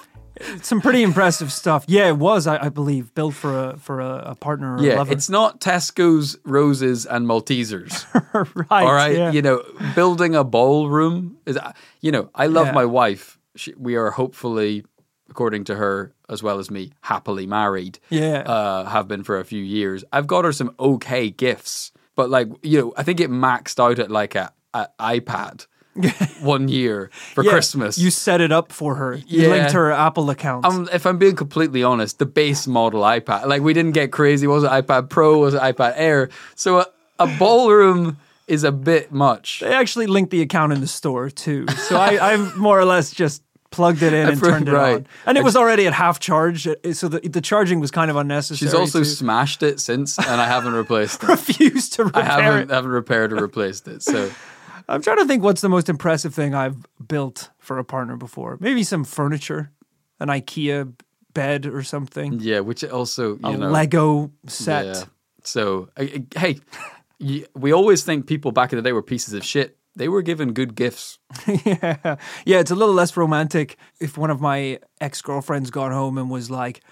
Some pretty impressive stuff. Yeah, it was, I, I believe, built for a for a, a partner or yeah, a lover. it's not Tesco's roses and Maltesers. right. All right, yeah. you know, building a ballroom is, you know, I love Yeah. my wife. She, we are hopefully, according to her as well as me, happily married. Yeah. uh, have been for a few years. I've got her some okay gifts, but like, you know, I think it maxed out at like a, a iPad. One year for Yeah, Christmas. You set it up for her. You Yeah. linked her Apple account. Um, if I'm being completely honest, the base model iPad, like we didn't get crazy. Was it iPad Pro? Was it iPad Air? So a, a ballroom is a bit much. they actually linked the account in the store too. So I, I've more or less just plugged it in and Right. turned it on. And it was already at half charge, so the, the charging was kind of unnecessary. She's also too. smashed it since, and I haven't replaced it. refused to repair I haven't it. haven't repaired or replaced it. So I'm trying to think what's the most impressive thing I've built for a partner before. Maybe some furniture, an IKEA bed or something, yeah, which also you a know Lego set. Yeah. So I- I- hey, y- we always think people back in the day were pieces of shit. They were given good gifts. yeah. yeah, it's a little less romantic if one of my ex-girlfriends got home and was like,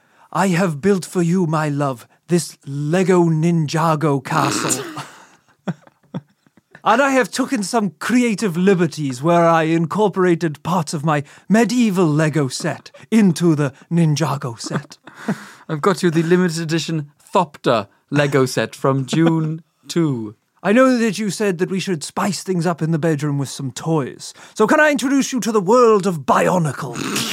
I have built for you, my love, this Lego Ninjago castle. And I have taken some creative liberties where I incorporated parts of my medieval Lego set into the Ninjago set. I've got you the limited edition Thopter Lego set from June second. I know that you said that we should spice things up in the bedroom with some toys. So can I introduce you to the world of Bionicle?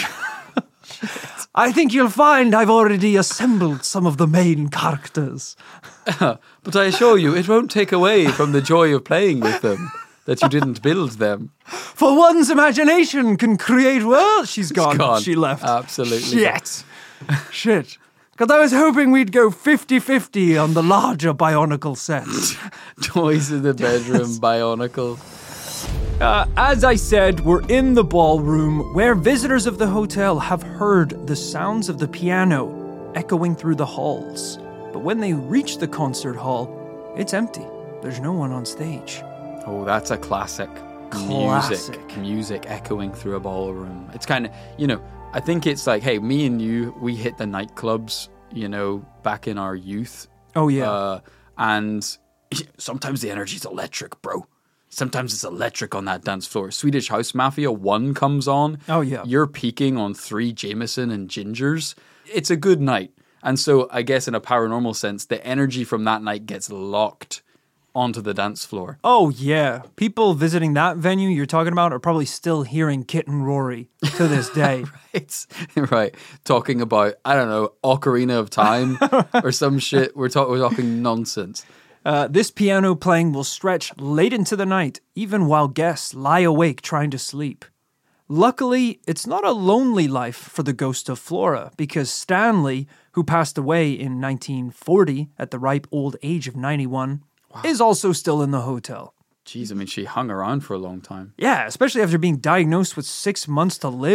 I think you'll find I've already assembled some of the main characters. But I assure you, it won't take away from the joy of playing with them that you didn't build them. For one's imagination can create worlds. She's gone. gone. She left. Absolutely Shit. Shit. Because I was hoping we'd go fifty-fifty on the larger Bionicle set. Toys in the bedroom, Bionicle. Uh, as I said, we're in the ballroom where visitors of the hotel have heard the sounds of the piano echoing through the halls. But when they reach the concert hall, it's empty. There's no one on stage. Oh, that's a classic. Classic. Music. Music echoing through a ballroom. It's kind of, you know, I think it's like, hey, me and you, we hit the nightclubs, you know, back in our youth. Oh, yeah. Uh, and sometimes the energy's electric, bro. Sometimes it's electric on that dance floor. Swedish House Mafia one comes on. Oh, yeah. You're peaking on three Jameson and Gingers. It's a good night. And so I guess in a paranormal sense, the energy from that night gets locked onto the dance floor. Oh, yeah. People visiting that venue you're talking about are probably still hearing Kit and Rory to this day. It's right. Talking about, I don't know, Ocarina of Time or some shit. We're, talk- we're talking nonsense. Uh, this piano playing will stretch late into the night, even while guests lie awake trying to sleep. Luckily, it's not a lonely life for the ghost of Flora, because Stanley, who passed away in nineteen forty at the ripe old age of ninety-one, wow. is also still in the hotel. Jeez, I mean, she hung around for a long time. Yeah, especially after being diagnosed with six months to live.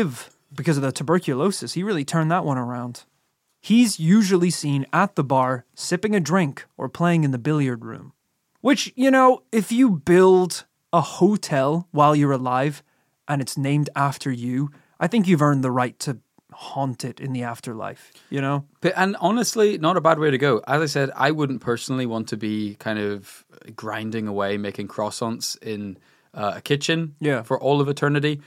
because of the tuberculosis. He really turned that one around. He's usually seen at the bar, sipping a drink or playing in the billiard room. Which, you know, if you build a hotel while you're alive and it's named after you, I think you've earned the right to haunt it in the afterlife, you know? But, and honestly, not a bad way to go. As I said, I wouldn't personally want to be kind of grinding away, making croissants in uh, a kitchen Yeah. for all of eternity.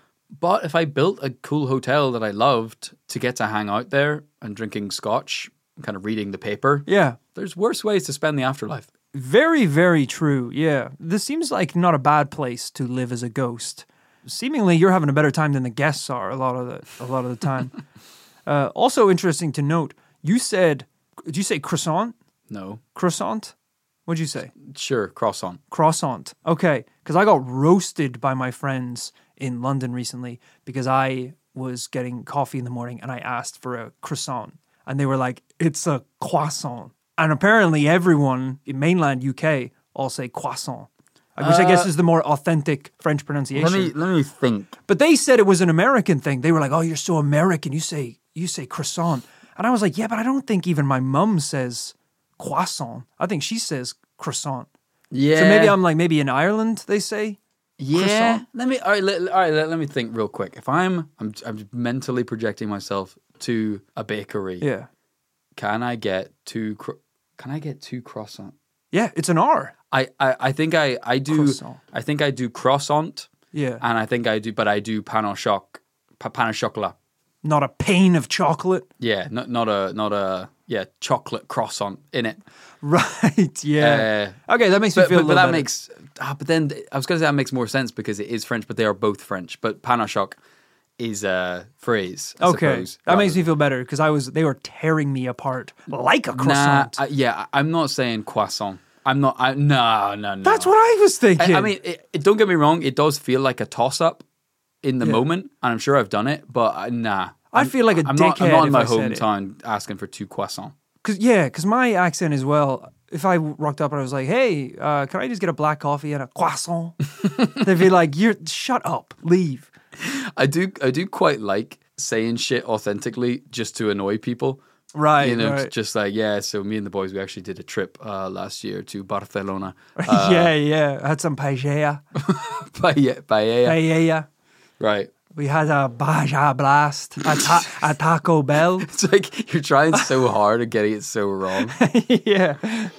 But if I built a cool hotel that I loved to get to hang out there and drinking scotch, kind of reading the paper, Yeah. there's worse ways to spend the afterlife. Very, very true. Yeah. This seems like not a bad place to live as a ghost. Seemingly, you're having a better time than the guests are a lot of the a lot of the time. uh, also interesting to note, you said, did you say croissant? No. Croissant? What'd you say? Sure, croissant. Croissant. Okay. Because I got roasted by my friends in London recently because I was getting coffee in the morning and I asked for a croissant. And they were like, it's a croissant. And apparently everyone in mainland U K all say croissant, which I guess is the more authentic French pronunciation. Let me let me think. But they said it was an American thing. They were like, oh, you're so American. You say you say croissant. And I was like, yeah, but I don't think even my mum says croissant. I think she says croissant. Yeah. So maybe I'm like, maybe in Ireland they say Yeah. croissant. Let me all right, let, all right let, let me think real quick. If I'm I'm I'm mentally projecting myself to a bakery. Yeah. Can I get two cro- can I get two croissant? Yeah, it's an R. I, I, I think I, I do Croissant. I think I do croissant Yeah. and I think I do but I do pain au choc pa- pain au chocolat. Not a pane of chocolate. Yeah, not not a not a yeah, chocolate croissant in it. Right, yeah. Uh, okay, that makes me But, feel but, a but little that better. makes ah, but then I was going to say that makes more sense because it is French, but they are both French. But pain au choc is a phrase. I Okay, suppose, that makes rather- me feel better because I was they were tearing me apart like a Nah, croissant. I, yeah, I'm not saying croissant. I'm not. I, no, no, no. That's what I was thinking. I, I mean, it, it, don't get me wrong. It does feel like a toss up in the Yeah. moment, and I'm sure I've done it. But uh, nah, I I'm- feel like a I'm not, I'm dickhead not in if my I said it. hometown asking for two croissants. Cause yeah, because my accent as well. If I rocked up and I was like, "Hey, uh, can I just get a black coffee and a croissant?" They'd be like, "You're shut up, leave." I do. I do quite like saying shit authentically just to annoy people. Right, You know, right. just like yeah. So me and the boys, we actually did a trip uh, last year to Barcelona. yeah, yeah. I had some paella, Paella, paella. paella. Right. We had a Baja Blast, a, ta- a Taco Bell. It's like you're trying so hard and getting it so wrong. yeah.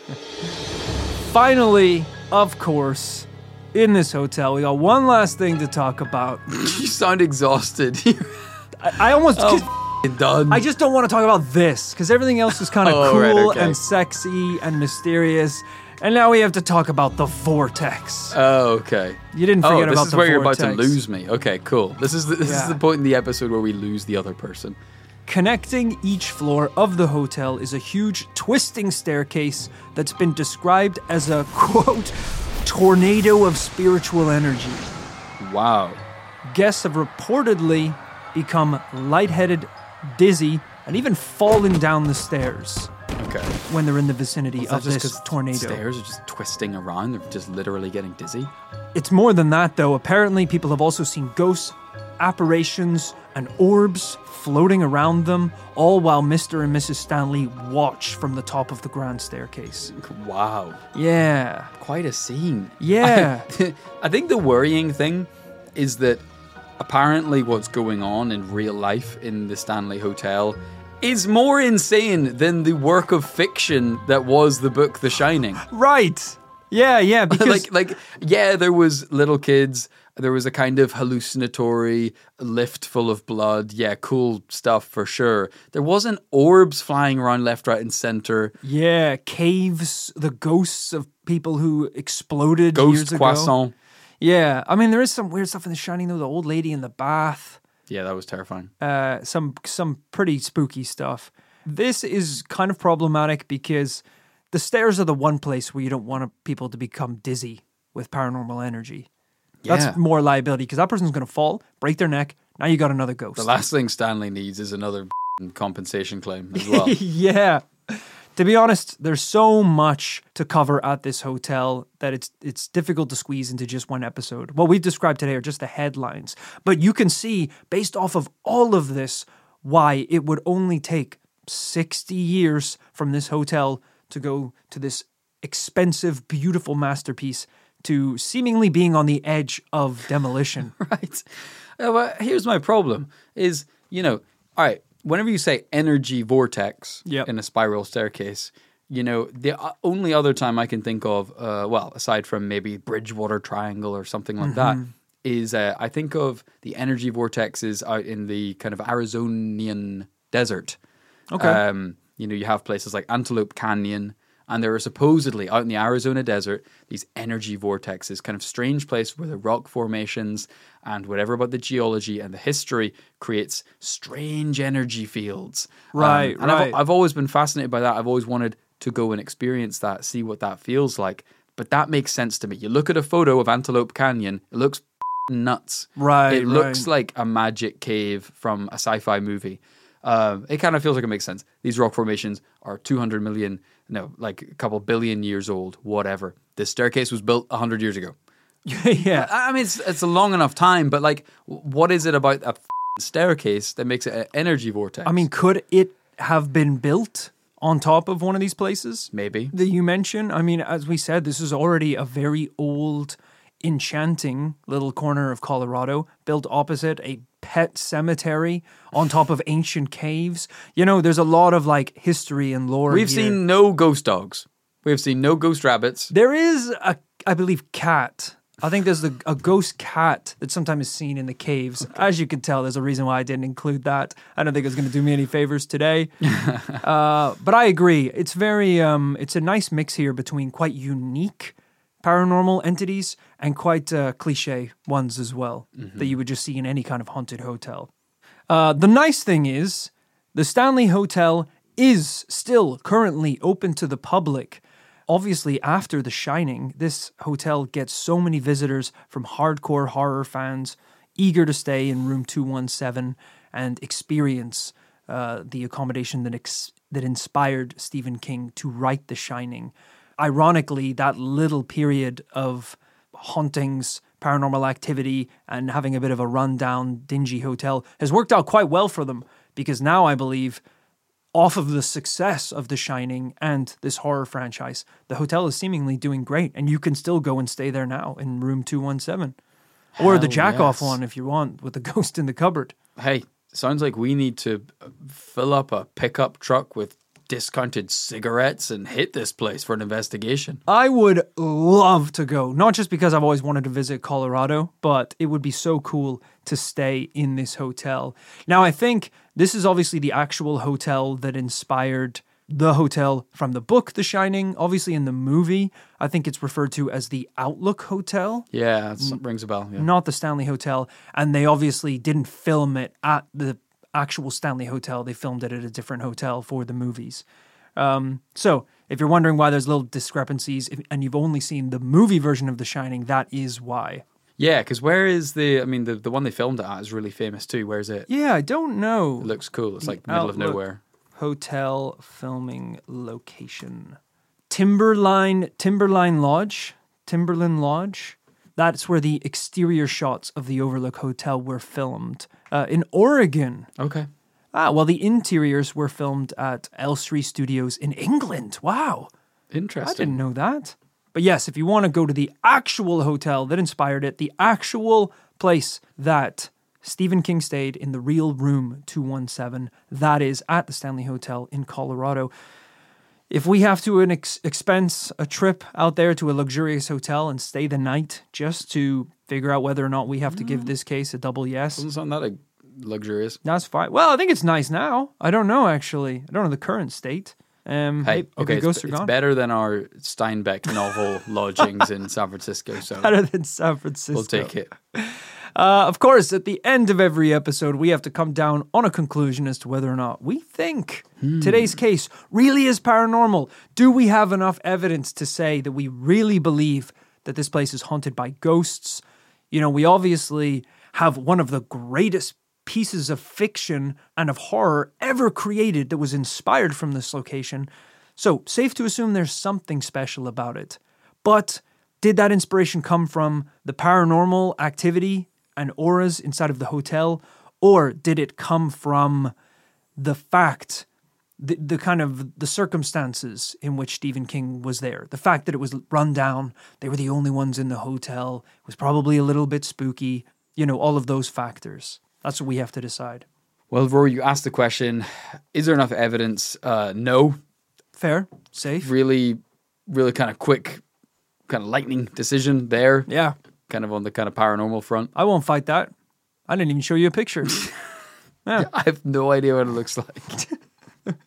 Finally, of course, in this hotel, we got one last thing to talk about. You sound exhausted. I, I almost, oh, f***ing done. I just don't want to talk about this because everything else is kind of Oh, cool right, okay. and sexy and mysterious. And now we have to talk about the vortex. Oh, okay. You didn't Oh, forget this about is the where you're vortex. about to lose me. Okay, cool. This is the, this Yeah. is the point in the episode where we lose the other person. Connecting each floor of the hotel is a huge twisting staircase that's been described as a, quote, tornado of spiritual energy. Wow. Guests have reportedly become lightheaded, dizzy, and even fallen down the stairs Okay. when they're in the vicinity Is that of just this 'cause tornado. Stairs are just twisting around. They're just literally getting dizzy. It's more than that, though. Apparently, people have also seen ghosts, apparitions, and orbs floating around them, all while Mister and Missus Stanley watch from the top of the grand staircase. Wow. Yeah. Quite a scene. Yeah. I think the worrying thing is that apparently what's going on in real life in the Stanley Hotel is more insane than the work of fiction that was the book The Shining. Right. Yeah, yeah, because... like, like, yeah, there was little kids. There was a kind of hallucinatory lift full of blood. Yeah, cool stuff for sure. There wasn't orbs flying around left, right, and center. yeah, caves, the ghosts of people who exploded Ghost years ago. croissant. Yeah, I mean, there is some weird stuff in The Shining, though. The old lady in the bath. Yeah, that was terrifying. Uh, some some pretty spooky stuff. This is kind of problematic because the stairs are the one place where you don't want people to become dizzy with paranormal energy. Yeah. That's more liability because that person's going to fall, break their neck. Now you got another ghost. The last thing Stanley needs is another compensation claim as well. yeah. To be honest, there's so much to cover at this hotel that it's it's difficult to squeeze into just one episode. What we've described today are just the headlines. But you can see, based off of all of this, why it would only take sixty years from this hotel to go to this expensive, beautiful masterpiece to seemingly being on the edge of demolition. Right. Uh, well, here's my problem is, you know, all right, whenever you say energy vortex Yep. in a spiral staircase, you know, the uh, only other time I can think of, uh, well, aside from maybe Bridgewater Triangle or something like Mm-hmm. that, is uh, I think of the energy vortexes out in the kind of Arizonian desert. Okay. Um, you know, you have places like Antelope Canyon, and there are supposedly out in the Arizona desert these energy vortexes, kind of strange place where the rock formations and whatever about the geology and the history creates strange energy fields. Right, um, and right. I've, I've always been fascinated by that. I've always wanted to go and experience that, see what that feels like. But that makes sense to me. You look at a photo of Antelope Canyon, it looks nuts. Right, It looks right. like a magic cave from a sci-fi movie. Um, it kind of feels like it makes sense. These rock formations are two hundred million, no, like a couple billion years old, whatever. This staircase was built one hundred years ago. yeah. I I mean, it's, it's a long enough time, but like, what is it about a f***ing staircase that makes it an energy vortex? I mean, could it have been built on top of one of these places maybe. that you mentioned? I mean, as we said, this is already a very old, enchanting little corner of Colorado, built opposite a pet cemetery on top of ancient caves. You know, there's a lot of like history and lore. We've here. seen no ghost dogs. We've seen no ghost rabbits. There is a, I believe, cat. I think there's a, a ghost cat that sometimes is seen in the caves. As you can tell, there's a reason why I didn't include that. I don't think it's going to do me any favors today. uh, but I agree. It's very, um, it's a nice mix here between quite unique paranormal entities and quite uh, cliche ones as well Mm-hmm. that you would just see in any kind of haunted hotel. Uh, the nice thing is, the Stanley Hotel is still currently open to the public. Obviously, after The Shining, this hotel gets so many visitors from hardcore horror fans eager to stay in room two one seven and experience uh, the accommodation that ex- that inspired Stephen King to write The Shining. Ironically, that little period of hauntings, paranormal activity, and having a bit of a rundown, dingy hotel has worked out quite well for them, because now I believe, off of the success of The Shining and this horror franchise, the hotel is seemingly doing great, and you can still go and stay there now in room two one seven. Or the Hell jack-off yes. one if you want, with the ghost in the cupboard. Hey, sounds like we need to fill up a pickup truck with discounted cigarettes and hit this place for an investigation. I would love to go, not just because I've always wanted to visit Colorado, but it would be so cool to stay in this hotel. Now, I think this is obviously the actual hotel that inspired the hotel from the book, The Shining. Obviously, in the movie, I think it's referred to as the Outlook Hotel, Yeah, that rings a bell. Yeah. not the Stanley Hotel. And they obviously didn't film it at the actual Stanley Hotel. They filmed it at a different hotel for the movies. Um, so if you're wondering why there's little discrepancies if, and you've only seen the movie version of The Shining, that is why. Yeah, because where is the, I mean, the, the one they filmed it at is really famous too. Where is it? Yeah, I don't know. It looks cool. It's like middle of Outlook nowhere. Hotel filming location. Timberline, Timberline Lodge, Timberline Lodge. That's where the exterior shots of the Overlook Hotel were filmed. Uh, in Oregon. Okay. Ah, well, the interiors were filmed at Elstree Studios in England. Wow. Interesting. I didn't know that. But yes, if you want to go to the actual hotel that inspired it, the actual place that Stephen King stayed in, the real room two one seven, that is at the Stanley Hotel in Colorado. If we have to an ex- expense a trip out there to a luxurious hotel and stay the night just to figure out whether or not we have to give this case a double yes, Doesn't sound that like luxurious. that's fine. Well, I think it's nice now. I don't know, actually. I don't know the current state. Um, Hey, maybe okay, the ghosts it's, are it's gone. better than our Steinbeck novel lodgings in San Francisco, so Better than San Francisco. we'll take it. Uh, of course, at the end of every episode, we have to come down on a conclusion as to whether or not we think Hmm. today's case really is paranormal. Do we have enough evidence to say that we really believe that this place is haunted by ghosts? You know, we obviously have one of the greatest pieces of fiction and of horror ever created that was inspired from this location. So, safe to assume there's something special about it. But did that inspiration come from the paranormal activity and auras inside of the hotel? Or did it come from the fact, the, the kind of the circumstances in which Stephen King was there? The fact that it was run down, they were the only ones in the hotel, it was probably a little bit spooky, you know, all of those factors. That's what we have to decide. Well, Rory, you asked the question, is there enough evidence? Uh, no. Fair, safe. Really, really kind of quick, kind of lightning decision there. Yeah. Kind of on the kind of paranormal front. I won't fight that. I didn't even show you a picture. Yeah. I have no idea what it looks like.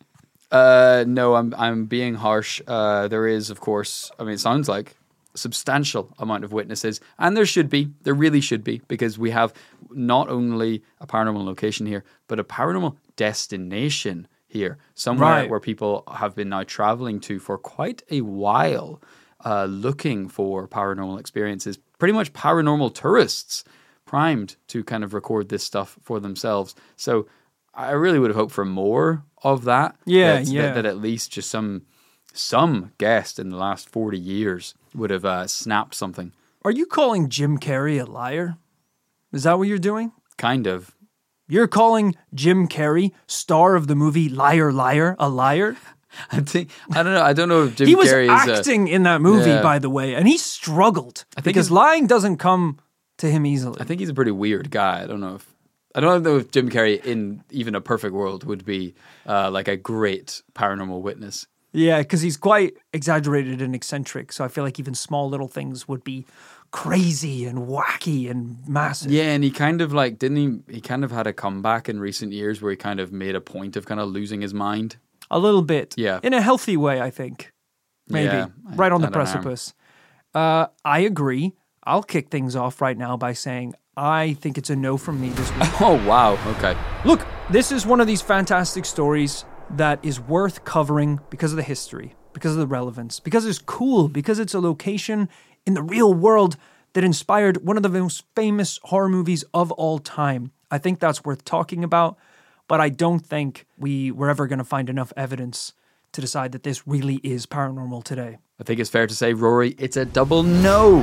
uh, no, I'm I'm being harsh. Uh, there is, of course, I mean, it sounds like a substantial amount of witnesses, and there should be, there really should be, because we have not only a paranormal location here, but a paranormal destination here, somewhere Right. where people have been now traveling to for quite a while, uh, looking for paranormal experiences. Pretty much paranormal tourists primed to kind of record this stuff for themselves. So I really would have hoped for more of that. Yeah, that, yeah. That, that at least just some some guest in the last forty years would have uh, snapped something. Are you calling Jim Carrey a liar? Is that what you're doing? Kind of. You're calling Jim Carrey, star of the movie Liar Liar, a liar? I think I don't know. I don't know if Jim He was Carrey is a, acting in that movie, Yeah. by the way, and he struggled think because he's- lying doesn't come to him easily. I think he's a pretty weird guy. I don't know if I don't know if Jim Carrey in even a perfect world would be uh, like a great paranormal witness. Yeah, because he's quite exaggerated and eccentric, so I feel like even small little things would be crazy and wacky and massive. Yeah, and he kind of like didn't he? He kind of had a comeback in recent years where he kind of made a point of kind of losing his mind. A little bit. Yeah. In a healthy way, I think. Maybe. Yeah, I- right on I the don't know. precipice. Uh, I agree. I'll kick things off right now by saying I think it's a no from me this week. Oh wow, okay. Look, this is one of these fantastic stories that is worth covering because of the history, because of the relevance, because it's cool, because it's a location in the real world that inspired one of the most famous horror movies of all time. I think that's worth talking about, but I don't think we were ever going to find enough evidence to decide that this really is paranormal today. I think it's fair to say, Rory, it's a double no.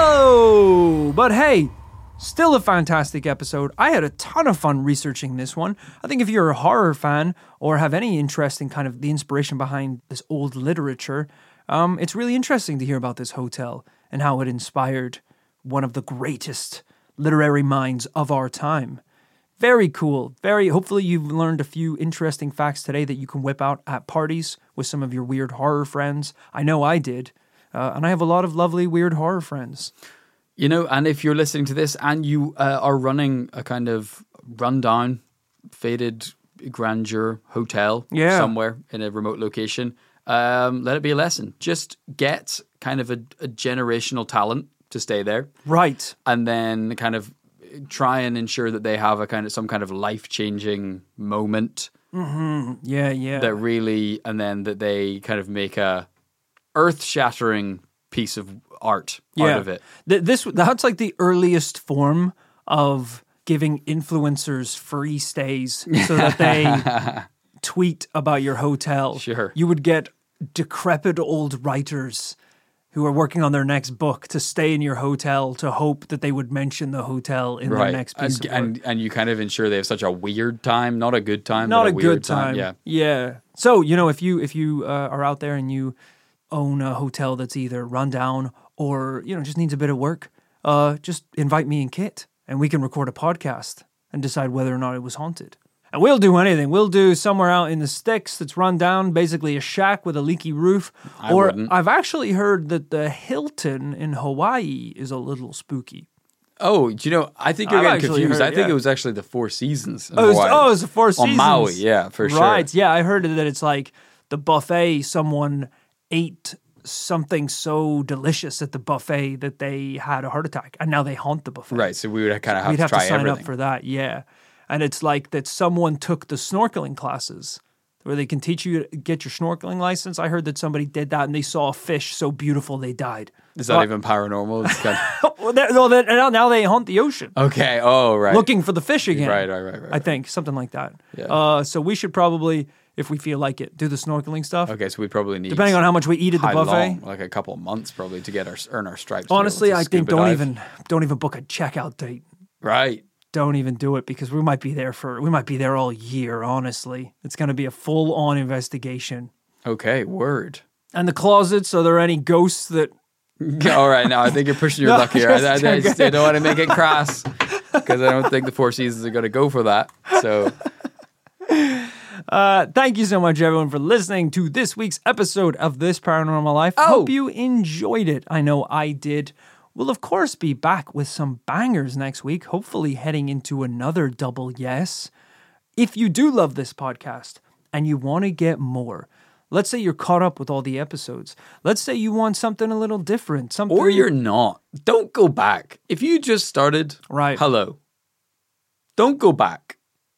Oh, but hey, still a fantastic episode. I had a ton of fun researching this one. I think if you're a horror fan or have any interest in kind of the inspiration behind this old literature, um, it's really interesting to hear about this hotel and how it inspired one of the greatest literary minds of our time. Very cool. Very, hopefully you've learned a few interesting facts today that you can whip out at parties with some of your weird horror friends. I know I did. Uh, and I have a lot of lovely weird horror friends. You know, and if you're listening to this and you uh, are running a kind of rundown, faded grandeur hotel Yeah. somewhere in a remote location, um, let it be a lesson. Just get kind of a, a generational talent to stay there, Right. and then kind of try and ensure that they have a kind of some kind of life-changing moment Yeah, yeah. that really, and then that they kind of make a earth-shattering piece of art yeah. out of it. Th- this that's like the earliest form of giving influencers free stays so that they tweet about your hotel. Sure. You would get decrepit old writers who are working on their next book to stay in your hotel to hope that they would mention the hotel in their next piece and, of work. and and you kind of ensure they have such a weird time, not a good time, Not but a, a, weird good time. Yeah, Yeah. So, you know, if you if you uh, are out there and you own a hotel that's either run down or, you know, just needs a bit of work, uh, just invite me and Kit and we can record a podcast and decide whether or not it was haunted. And we'll do anything. We'll do somewhere out in the sticks that's run down, basically a shack with a leaky roof. I or wouldn't. I've actually heard that the Hilton in Hawaii is a little spooky. Oh, do you know? I think you're I've getting actually confused. heard, I think yeah. it was actually the Four Seasons. in Oh, it's, Hawaii. oh, it's the Four on Seasons. Maui. Yeah, for sure. Right, yeah, I heard that it's like the buffet, someone ate something so delicious at the buffet that they had a heart attack, and now they haunt the buffet. Right. So we would kind of have We'd to have try to sign everything. up for that, yeah. And it's like that someone took the snorkeling classes where they can teach you to get your snorkeling license. I heard that somebody did that and they saw a fish so beautiful they died. Is that Well, even paranormal? It's kind of, well, they're- well, they're- now now they haunt the ocean. okay. Oh, right. Looking for the fish again. Right, right, right, right, I right. think something like that. Yeah. Uh, so we should probably if we feel like it. Do the snorkeling stuff. Okay, so we probably need Depending on how much we eat at the how buffet. long, like a couple of months probably to get our earn our stripes. to be able Honestly, to I think scuba don't dive. even don't even book a checkout date. Right. Don't even do it because we might be there for we might be there all year. Honestly, it's going to be a full on investigation. Okay, word. And the closets. Are there any ghosts that? All right, now I think you're pushing your No, luck here. I, I, I, just- just, I don't want to make it crass because I don't think the Four Seasons are going to go for that. So, Uh, thank you so much, everyone, for listening to this week's episode of This Paranormal Life. Oh. Hope you enjoyed it. I know I did. We'll, of course, be back with some bangers next week, hopefully heading into another double yes. If you do love this podcast and you want to get more, let's say you're caught up with all the episodes. Let's say you want something a little different. Something or you're not. Don't go back. If you just started, Right. hello. Don't go back.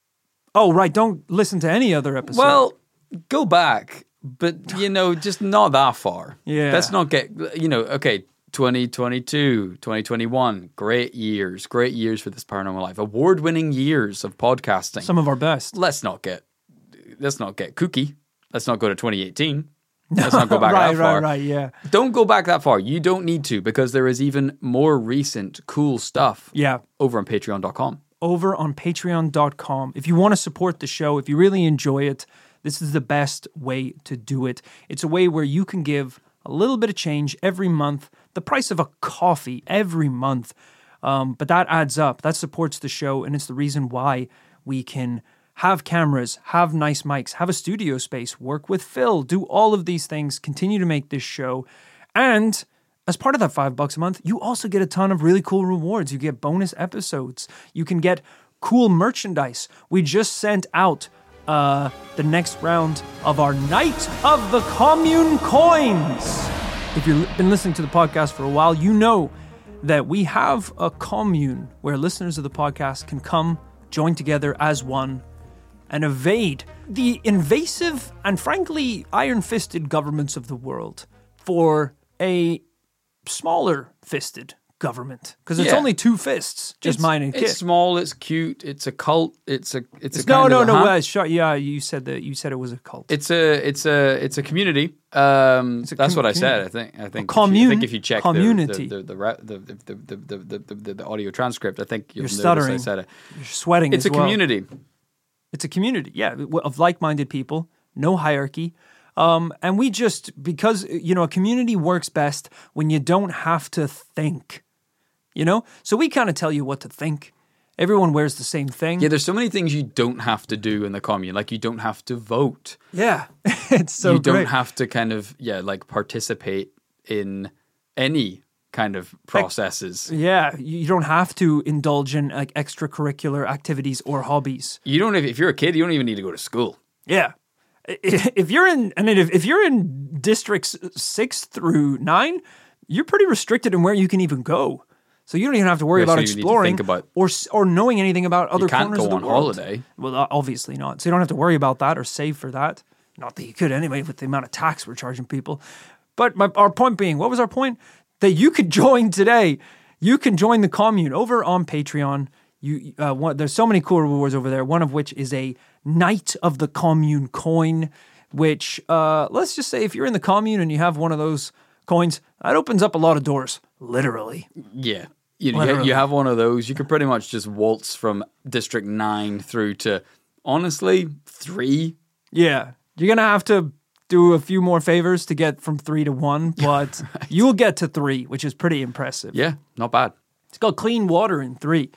Oh, right. Don't listen to any other episode. Well, go back, but you know, just not that far. Yeah. Let's not get, you know, okay, twenty twenty-two, twenty twenty-one, great years, great years for This Paranormal Life. Award-winning years of podcasting. some of our best. let's not get, let's not get kooky. Let's not go to twenty eighteen. Let's not go back right, that far. right, right, yeah. Don't go back that far. You don't need to because there is even more recent cool stuff Yeah. over on patreon dot com. Over on patreon dot com. If you want to support the show, if you really enjoy it, this is the best way to do it. It's a way where you can give a little bit of change every month, the price of a coffee every month. Um, but that adds up. That supports the show, and it's the reason why we can have cameras, have nice mics, have a studio space, work with Phil, do all of these things, continue to make this show. And as part of that five bucks a month, you also get a ton of really cool rewards. You get bonus episodes. You can get cool merchandise. We just sent out uh, the next round of our Night of the Commune Coins. If you've been listening to the podcast for a while, you know that we have a commune where listeners of the podcast can come, join together as one, and evade the invasive and frankly iron-fisted governments of the world for a smaller fisted government, because it's Yeah. only two fists, just It's- mine and It's Kit. small, it's cute, it's a cult, it's a it's a No, kind no, of a no. ham- Uh, sure, yeah, you said that. You said it was a cult. It's a it's a it's a community. Um, a that's com- what I said. I community. think I think if you- commune- I think if you check the community. the the the, ra- the, the, the, the, the, the, the, the audio transcript, I think you'll You're notice stuttering. I said it. You're sweating. It's as a well. community. It's a community, yeah, of like-minded people, no hierarchy. Um, and we just, because, you know, a community works best when you don't have to think, you know? So we kind of tell you what to think. Everyone wears the same thing. Yeah, there's so many things you don't have to do in the commune. Like you don't have to vote. Yeah. It's so you don't great. have to kind of yeah like participate in any kind of processes. Yeah, you you don't have to indulge in like extracurricular activities or hobbies. You don't. If, if you're a kid, you don't even need to go to school. Yeah. I- If you're in, I mean, if, if you're in districts six through nine, you're pretty restricted in where you can even go. So you don't even have to worry Yeah, so about you need to exploring think about- or s- or knowing anything about other You can't corners go of the on world. holiday. Well, uh, obviously not. So you don't have to worry about that or save for that. Not that you could anyway with the amount of tax we're charging people. But my, our point being, what was our point? That you could join today. You can join the commune over on Patreon. You, uh, one, there's so many cool rewards over there. One of which is a Knight of the Commune coin, which uh, let's just say if you're in the commune and you have one of those coins, that opens up a lot of doors, literally. Yeah. You, know, you, Literally. you have one of those, you could pretty much just waltz from District nine through to, honestly, three. Yeah, you're gonna have to do a few more favors to get from three to one, but you'll get to three, which is pretty impressive. Yeah, not bad. It's got clean water in three,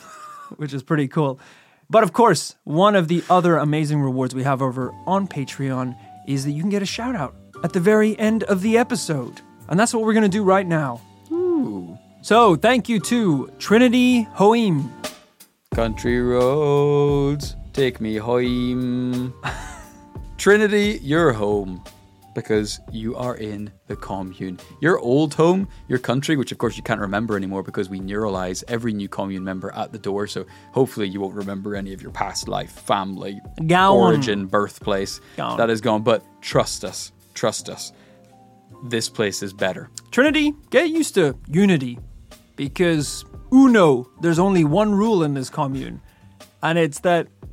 which is pretty cool. But of course, one of the other amazing rewards we have over on Patreon is that you can get a shout out at the very end of the episode. And that's what we're going to do right now. Ooh. So thank you to Trinity Hoim. Country roads, take me home. Trinity, you're home because you are in the commune. Your old home, your country, which of course you can't remember anymore because we neuralize every new commune member at the door. So hopefully you won't remember any of your past life, family, Gone. origin, birthplace. Gone. That is gone. But trust us, trust us. This place is better. Trinity, get used to unity, because uno, there's only one rule in this commune, and it's that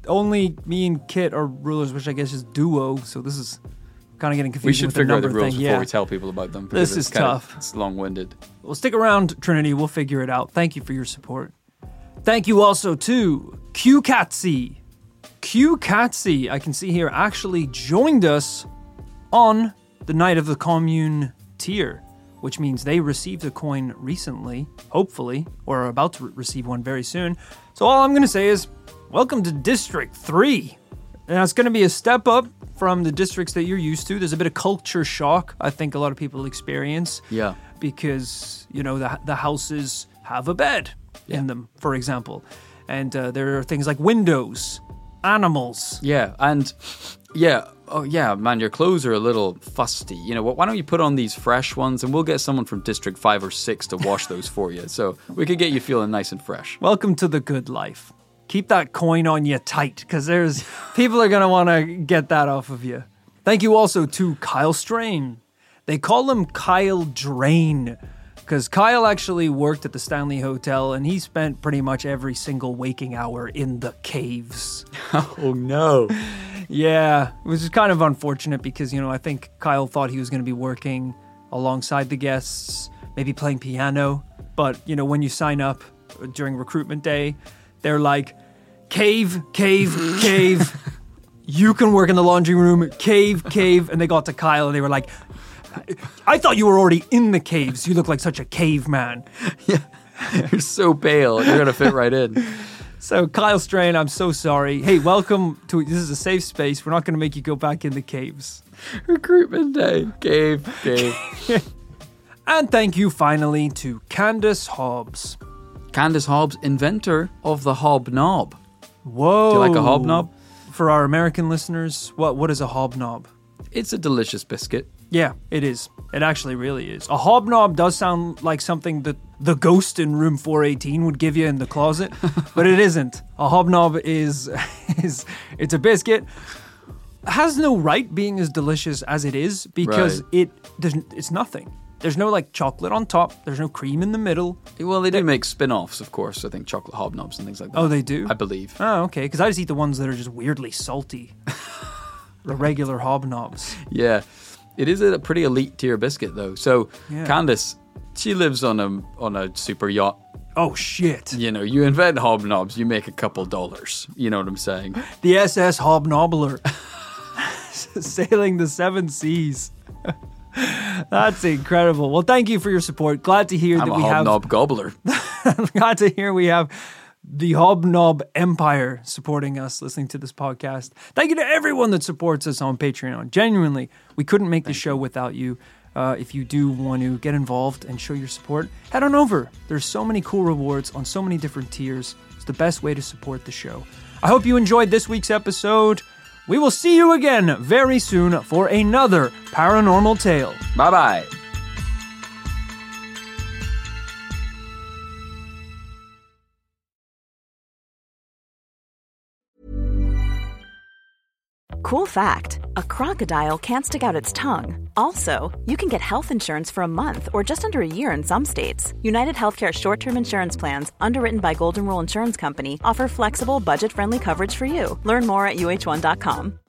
only me and Kit are rulers, which I guess is duo. So this is kind of getting confusing. We should with figure the out the number rules thing. before yeah. we tell people about them. This because is it's kinda- tough. It's long-winded. Well, stick around, Trinity. We'll figure it out. Thank you for your support. Thank you also to Q Catsy. Q Catsy, I can see here, actually joined us on the Night of the Commune tier, which means they received a coin recently, hopefully, or are about to re- receive one very soon. So all I'm going to say is, welcome to District three. Now, it's going to be a step up from the districts that you're used to. There's a bit of culture shock, I think a lot of people experience. Yeah. Because, you know, the, the houses have a bed Yeah. in them, for example. And uh, there are things like windows, animals. Yeah, and yeah, oh yeah, man, your clothes are a little fusty. You know what? Why don't you put on these fresh ones, and we'll get someone from District Five or Six to wash those for you, so we could get you feeling nice and fresh. Welcome to the good life. Keep that coin on you tight, because there's people are gonna want to get that off of you. Thank you also to Kyle Strain. They call him Kyle Drain, because Kyle actually worked at the Stanley Hotel, and he spent pretty much every single waking hour in the caves. Oh no. Yeah, which is kind of unfortunate because, you know, I think Kyle thought he was going to be working alongside the guests, maybe playing piano. But, you know, when you sign up during recruitment day, they're like, cave, cave, cave. You can work in the laundry room, cave, cave. And they got to Kyle and they were like, I thought you were already in the caves. You look like such a caveman. Yeah, you're so pale. You're gonna fit right in. So, Kyle Strain, I'm so sorry. Hey, welcome to, this is a safe space. We're not going to make you go back in the caves. Recruitment day. Cave, cave. And thank you finally to Candace Hobbs. Candace Hobbs, inventor of the hobnob. Whoa. Do you like a hobnob? For our American listeners, what what is a hobnob? It's a delicious biscuit. Yeah, it is. It actually really is. A hobnob does sound like something that the ghost in room four eighteen would give you in the closet, but it isn't. A hobnob is is it's a biscuit. Has no right being as delicious as it is because Right. it doesn't. It's nothing. There's no like chocolate on top. There's no cream in the middle. Well, they do make spin-offs, of course. I think chocolate hobnobs and things like that. Oh, they do? I believe. Oh, okay. Because I just eat the ones that are just weirdly salty. The regular hobnobs. Yeah. It is a pretty elite tier biscuit, though. So, Yeah. Candace, she lives on a on a super yacht. Oh, shit. You know, you invent hobnobs, you make a couple dollars. You know what I'm saying? The S S Hobnobler. Sailing the seven seas. That's incredible. Well, thank you for your support. Glad to hear I'm that a we hobnob gobbler. have. Glad to hear we have the Hobnob Empire supporting us, listening to this podcast. Thank you to everyone that supports us on Patreon. Genuinely, we couldn't make the show without you. Uh, if you do want to get involved and show your support, head on over. There's so many cool rewards on so many different tiers. It's the best way to support the show. I hope you enjoyed this week's episode. We will see you again very soon for another paranormal tale. Bye-bye. Cool fact, a crocodile can't stick out its tongue. Also, you can get health insurance for a month or just under a year in some states. United Healthcare short-term insurance plans, underwritten by Golden Rule Insurance Company, offer flexible, budget-friendly coverage for you. Learn more at U H one dot com.